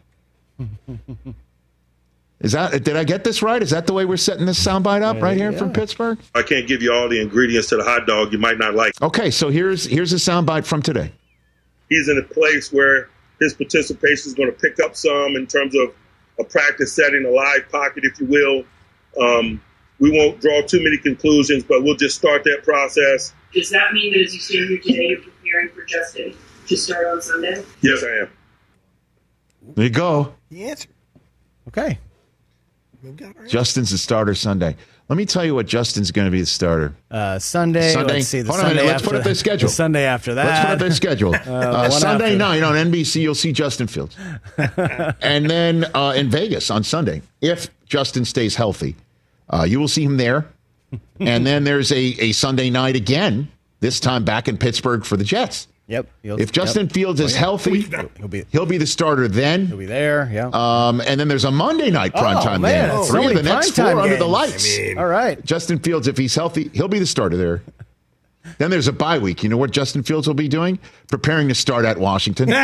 [SPEAKER 1] Is that, did I get this right? Is that the way we're setting this soundbite up right here
[SPEAKER 13] yeah.
[SPEAKER 1] from Pittsburgh?
[SPEAKER 15] I can't give you all the ingredients to the hot dog you might not like.
[SPEAKER 1] Okay, so here's here's a soundbite from today.
[SPEAKER 15] He's in a place where his participation is going to pick up some in terms of a practice setting, a live pocket, if you will. Um, we won't draw too many conclusions, but we'll just start that process.
[SPEAKER 16] Does that mean that as you stand here today, you're preparing for Justin to start on Sunday?
[SPEAKER 15] Yes, I am.
[SPEAKER 1] There you go.
[SPEAKER 17] The answer.
[SPEAKER 13] Okay.
[SPEAKER 1] Justin's the starter Sunday. Let me tell you what Justin's going to be the starter.
[SPEAKER 13] Uh, Sunday.
[SPEAKER 1] Sunday.
[SPEAKER 13] Let's see. The
[SPEAKER 1] Hold on a
[SPEAKER 13] Sunday
[SPEAKER 1] minute. Let's
[SPEAKER 13] after,
[SPEAKER 1] put up their schedule.
[SPEAKER 13] The Sunday after that.
[SPEAKER 1] Let's put up their schedule.
[SPEAKER 13] Uh,
[SPEAKER 1] Uh,
[SPEAKER 13] one
[SPEAKER 1] Sunday
[SPEAKER 13] after.
[SPEAKER 1] night on N B C, you'll see Justin Fields. And then uh, in Vegas on Sunday, if Justin stays healthy, uh, you will see him there. And then there's a, a Sunday night again, this time back in Pittsburgh for the Jets.
[SPEAKER 13] Yep. He'll-
[SPEAKER 1] If Justin
[SPEAKER 13] yep.
[SPEAKER 1] Fields is
[SPEAKER 13] Oh, yeah.
[SPEAKER 1] healthy,
[SPEAKER 13] He'll be.
[SPEAKER 1] he'll be the starter then.
[SPEAKER 13] He'll be there. Yeah.
[SPEAKER 1] Um, and then there's a Monday night primetime
[SPEAKER 13] Oh, man,
[SPEAKER 1] game.
[SPEAKER 13] it's
[SPEAKER 1] Three
[SPEAKER 13] so
[SPEAKER 1] of the
[SPEAKER 13] many
[SPEAKER 1] next
[SPEAKER 13] primetime
[SPEAKER 1] four under the
[SPEAKER 13] games.
[SPEAKER 1] lights.
[SPEAKER 13] I mean- All right.
[SPEAKER 1] Justin Fields, if he's healthy, he'll be the starter there. Then there's a bye week. You know what Justin Fields will be doing? Preparing to start at Washington.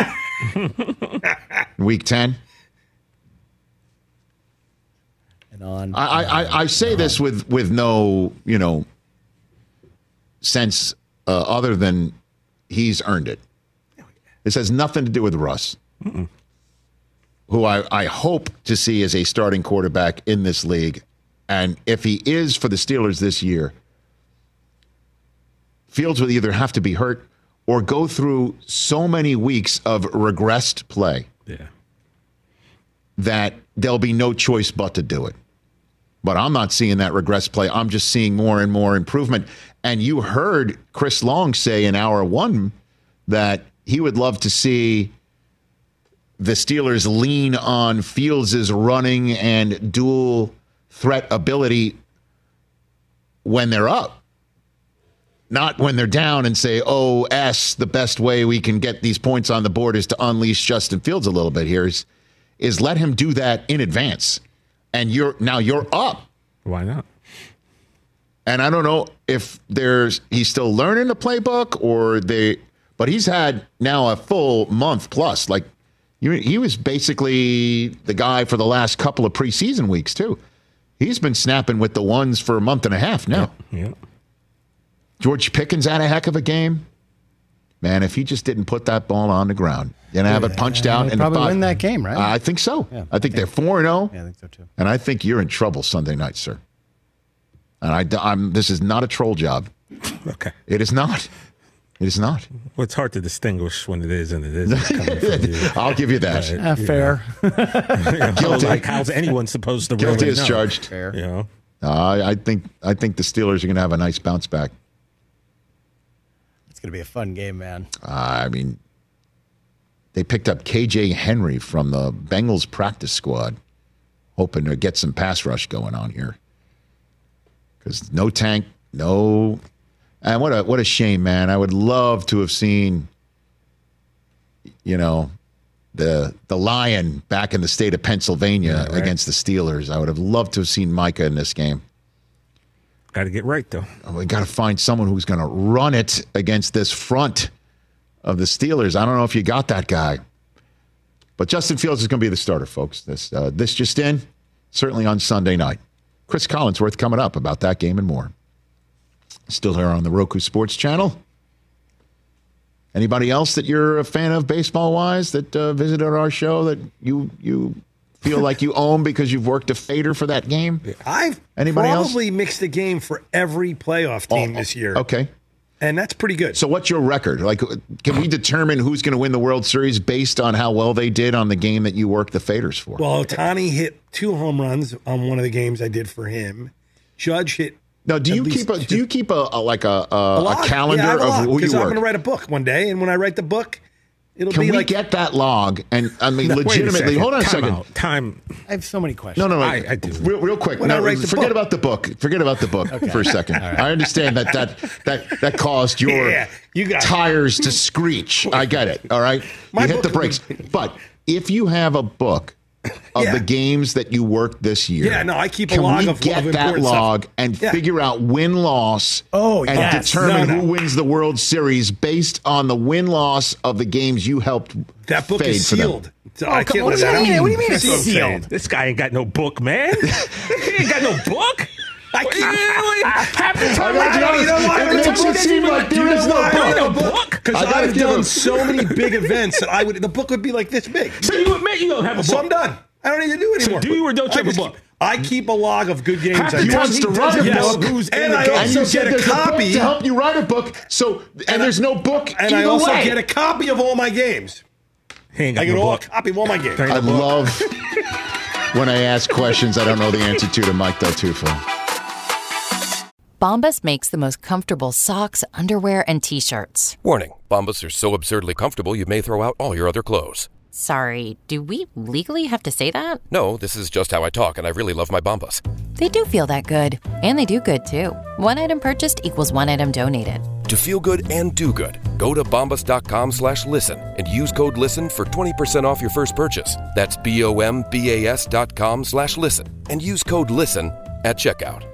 [SPEAKER 1] Week ten.
[SPEAKER 13] And on.
[SPEAKER 1] I, I, I say this with, with no, you know, sense uh, other than he's earned it. This has nothing to do with Russ, Mm-mm. who I, I hope to see as a starting quarterback in this league. And if he is for the Steelers this year, Fields will either have to be hurt or go through so many weeks of regressed play
[SPEAKER 6] yeah.
[SPEAKER 1] that there'll be no choice but to do it. But I'm not seeing that regressed play. I'm just seeing more and more improvement. And you heard Chris Long say in hour one that he would love to see the Steelers lean on Fields' running and dual threat ability when they're up. Not when they're down and say, oh, S, the best way we can get these points on the board is to unleash Justin Fields a little bit here, is, is let him do that in advance. And you're now you're up.
[SPEAKER 6] Why not?
[SPEAKER 1] And I don't know if there's he's still learning the playbook or they, but he's had now a full month plus. Like you, he was basically the guy for the last couple of preseason weeks too. He's been snapping with the ones for a month and a half now.
[SPEAKER 6] Yeah. yeah.
[SPEAKER 1] George Pickens had a heck of a game. Man, if he just didn't put that ball on the ground and have it punched
[SPEAKER 13] Yeah,
[SPEAKER 1] out,
[SPEAKER 13] they'll
[SPEAKER 1] and
[SPEAKER 13] probably
[SPEAKER 1] the
[SPEAKER 13] win that game, right?
[SPEAKER 1] I think so.
[SPEAKER 13] Yeah,
[SPEAKER 1] I think they're four and zero.
[SPEAKER 13] Yeah, I think so too.
[SPEAKER 1] And I think you're in trouble Sunday night, sir. And I, I'm. This is not a troll job.
[SPEAKER 6] Okay.
[SPEAKER 1] It is not. It is not.
[SPEAKER 6] Well, it's hard to distinguish when it is and it isn't. coming from you.
[SPEAKER 1] I'll give you that.
[SPEAKER 6] But,
[SPEAKER 13] Uh, fair.
[SPEAKER 6] you know,
[SPEAKER 1] Guilty.
[SPEAKER 6] Like, how's anyone supposed to
[SPEAKER 1] Guilty
[SPEAKER 6] really
[SPEAKER 1] as
[SPEAKER 6] know?
[SPEAKER 1] charged.
[SPEAKER 13] Fair.
[SPEAKER 6] You know?
[SPEAKER 1] Uh, I think. I think the Steelers are going to have a nice bounce back.
[SPEAKER 13] It's going to be a fun game, man.
[SPEAKER 1] Uh, I mean, they picked up K J Henry from the Bengals practice squad, hoping to get some pass rush going on here. Because no Tank, no, and what a what a shame, man. I would love to have seen, you know, the the Lion back in the state of Pennsylvania
[SPEAKER 6] Yeah, right.
[SPEAKER 1] against the Steelers. I would have loved to have seen Micah in this game.
[SPEAKER 6] Got to get right, though.
[SPEAKER 1] We got to find someone who's going to run it against this front of the Steelers. I don't know if you got that guy. But Justin Fields is going to be the starter, folks. This uh, this just in, certainly on Sunday night. Chris Collinsworth coming up about that game and more. Still here on the Roku Sports Channel. Anybody else that you're a fan of baseball-wise that uh, visited our show that you you feel like you own because you've worked a fader for that game?
[SPEAKER 17] I've
[SPEAKER 1] Anybody
[SPEAKER 17] probably
[SPEAKER 1] else?
[SPEAKER 17] mixed a game for every playoff team
[SPEAKER 1] Oh,
[SPEAKER 17] this year.
[SPEAKER 1] Okay.
[SPEAKER 17] And that's pretty good.
[SPEAKER 1] So what's your record? Like, can we determine who's going to win the World Series based on how well they did on the game that you worked the faders for?
[SPEAKER 17] Well, Ohtani hit two home runs on one of the games I did for him. Judge hit.
[SPEAKER 1] Now, do
[SPEAKER 17] at
[SPEAKER 1] you
[SPEAKER 17] least
[SPEAKER 1] keep a
[SPEAKER 17] two-
[SPEAKER 1] do you keep a, a like a a,
[SPEAKER 17] a,
[SPEAKER 1] a
[SPEAKER 17] log.
[SPEAKER 1] calendar
[SPEAKER 17] yeah, I have a
[SPEAKER 1] of
[SPEAKER 17] log,
[SPEAKER 1] who you
[SPEAKER 17] because I'm
[SPEAKER 1] work?
[SPEAKER 17] going to write a book one day, and when I write the book, it'll
[SPEAKER 1] Can
[SPEAKER 17] be
[SPEAKER 1] we
[SPEAKER 17] like
[SPEAKER 1] get that log? And I mean,
[SPEAKER 6] No, wait a
[SPEAKER 1] legitimately,
[SPEAKER 6] second.
[SPEAKER 1] hold on a
[SPEAKER 6] Time
[SPEAKER 1] second.
[SPEAKER 6] out. Time.
[SPEAKER 13] I have so many questions.
[SPEAKER 1] No, no, no.
[SPEAKER 6] I- I do.
[SPEAKER 1] Real, real quick.
[SPEAKER 17] When
[SPEAKER 1] No,
[SPEAKER 17] I write the
[SPEAKER 1] forget
[SPEAKER 17] book.
[SPEAKER 1] about the book. Forget about the book for a second. I understand that that that that caused your
[SPEAKER 17] Yeah, you got it.
[SPEAKER 1] tires to screech. I get it. All right.
[SPEAKER 17] My
[SPEAKER 1] you hit
[SPEAKER 17] book-
[SPEAKER 1] the brakes. But if you have a book of
[SPEAKER 17] Yeah.
[SPEAKER 1] the games that you worked this year,
[SPEAKER 17] Yeah, no, I keep a
[SPEAKER 1] can
[SPEAKER 17] log
[SPEAKER 1] we
[SPEAKER 17] of-
[SPEAKER 1] get
[SPEAKER 17] of
[SPEAKER 1] that
[SPEAKER 17] important
[SPEAKER 1] log
[SPEAKER 17] stuff.
[SPEAKER 1] and
[SPEAKER 17] Yeah.
[SPEAKER 1] figure out win loss?
[SPEAKER 13] Oh,
[SPEAKER 1] and
[SPEAKER 13] yes.
[SPEAKER 1] determine
[SPEAKER 17] No, no.
[SPEAKER 1] who wins the World Series based on the win loss of the games you helped.
[SPEAKER 17] that book
[SPEAKER 1] fade
[SPEAKER 17] is
[SPEAKER 1] for them.
[SPEAKER 17] sealed. So
[SPEAKER 13] Oh,
[SPEAKER 17] I
[SPEAKER 13] come
[SPEAKER 17] can't
[SPEAKER 13] on,
[SPEAKER 17] let
[SPEAKER 13] what do
[SPEAKER 17] that
[SPEAKER 13] you
[SPEAKER 17] out.
[SPEAKER 13] mean? What do you mean it's
[SPEAKER 6] That's what I'm saying.
[SPEAKER 13] sealed?
[SPEAKER 6] This guy ain't got no book, man. he ain't got no book.
[SPEAKER 17] I keep,
[SPEAKER 6] Half the time
[SPEAKER 1] I gotta be
[SPEAKER 6] I don't
[SPEAKER 1] honest,
[SPEAKER 6] even know why
[SPEAKER 1] it
[SPEAKER 6] I'm
[SPEAKER 1] makes
[SPEAKER 6] talking
[SPEAKER 1] it seem
[SPEAKER 6] about
[SPEAKER 1] like there is no
[SPEAKER 6] book.
[SPEAKER 1] book.
[SPEAKER 6] No book.
[SPEAKER 17] Because I've done so many big events that I would the book would be like this big.
[SPEAKER 6] So you admit you don't have a book?
[SPEAKER 17] So I'm done. I don't need to do it anymore.
[SPEAKER 6] So do you or don't you have a book?
[SPEAKER 17] Keep, I keep a log of good games.
[SPEAKER 1] Half
[SPEAKER 17] I
[SPEAKER 1] he
[SPEAKER 17] did.
[SPEAKER 1] wants to write a
[SPEAKER 17] Yes.
[SPEAKER 1] book,
[SPEAKER 17] Who's
[SPEAKER 1] and
[SPEAKER 17] in the
[SPEAKER 1] I
[SPEAKER 17] game.
[SPEAKER 1] also
[SPEAKER 17] And you
[SPEAKER 1] get a copy to help you write a book. So and, and there's no book,
[SPEAKER 17] and
[SPEAKER 1] either
[SPEAKER 17] I also
[SPEAKER 1] way.
[SPEAKER 17] get a copy of all my games.
[SPEAKER 6] He ain't got
[SPEAKER 17] I get
[SPEAKER 6] no
[SPEAKER 17] all,
[SPEAKER 6] book.
[SPEAKER 17] a copy of all my games.
[SPEAKER 1] I love when I ask questions I don't know the answer to to Mike Del Tufo.
[SPEAKER 18] Bombas makes the most comfortable socks, underwear, and T-shirts.
[SPEAKER 19] Warning, Bombas are so absurdly comfortable you may throw out all your other clothes.
[SPEAKER 18] Sorry, do we legally have to say that?
[SPEAKER 19] No, this is just how I talk, and I really love my Bombas.
[SPEAKER 18] They do feel that good. And they do good, too. One item purchased equals one item donated.
[SPEAKER 19] To feel good and do good, go to bombas.com slash listen and use code LISTEN for twenty percent off your first purchase. That's B O M B A S dot com slash listen and use code LISTEN at checkout.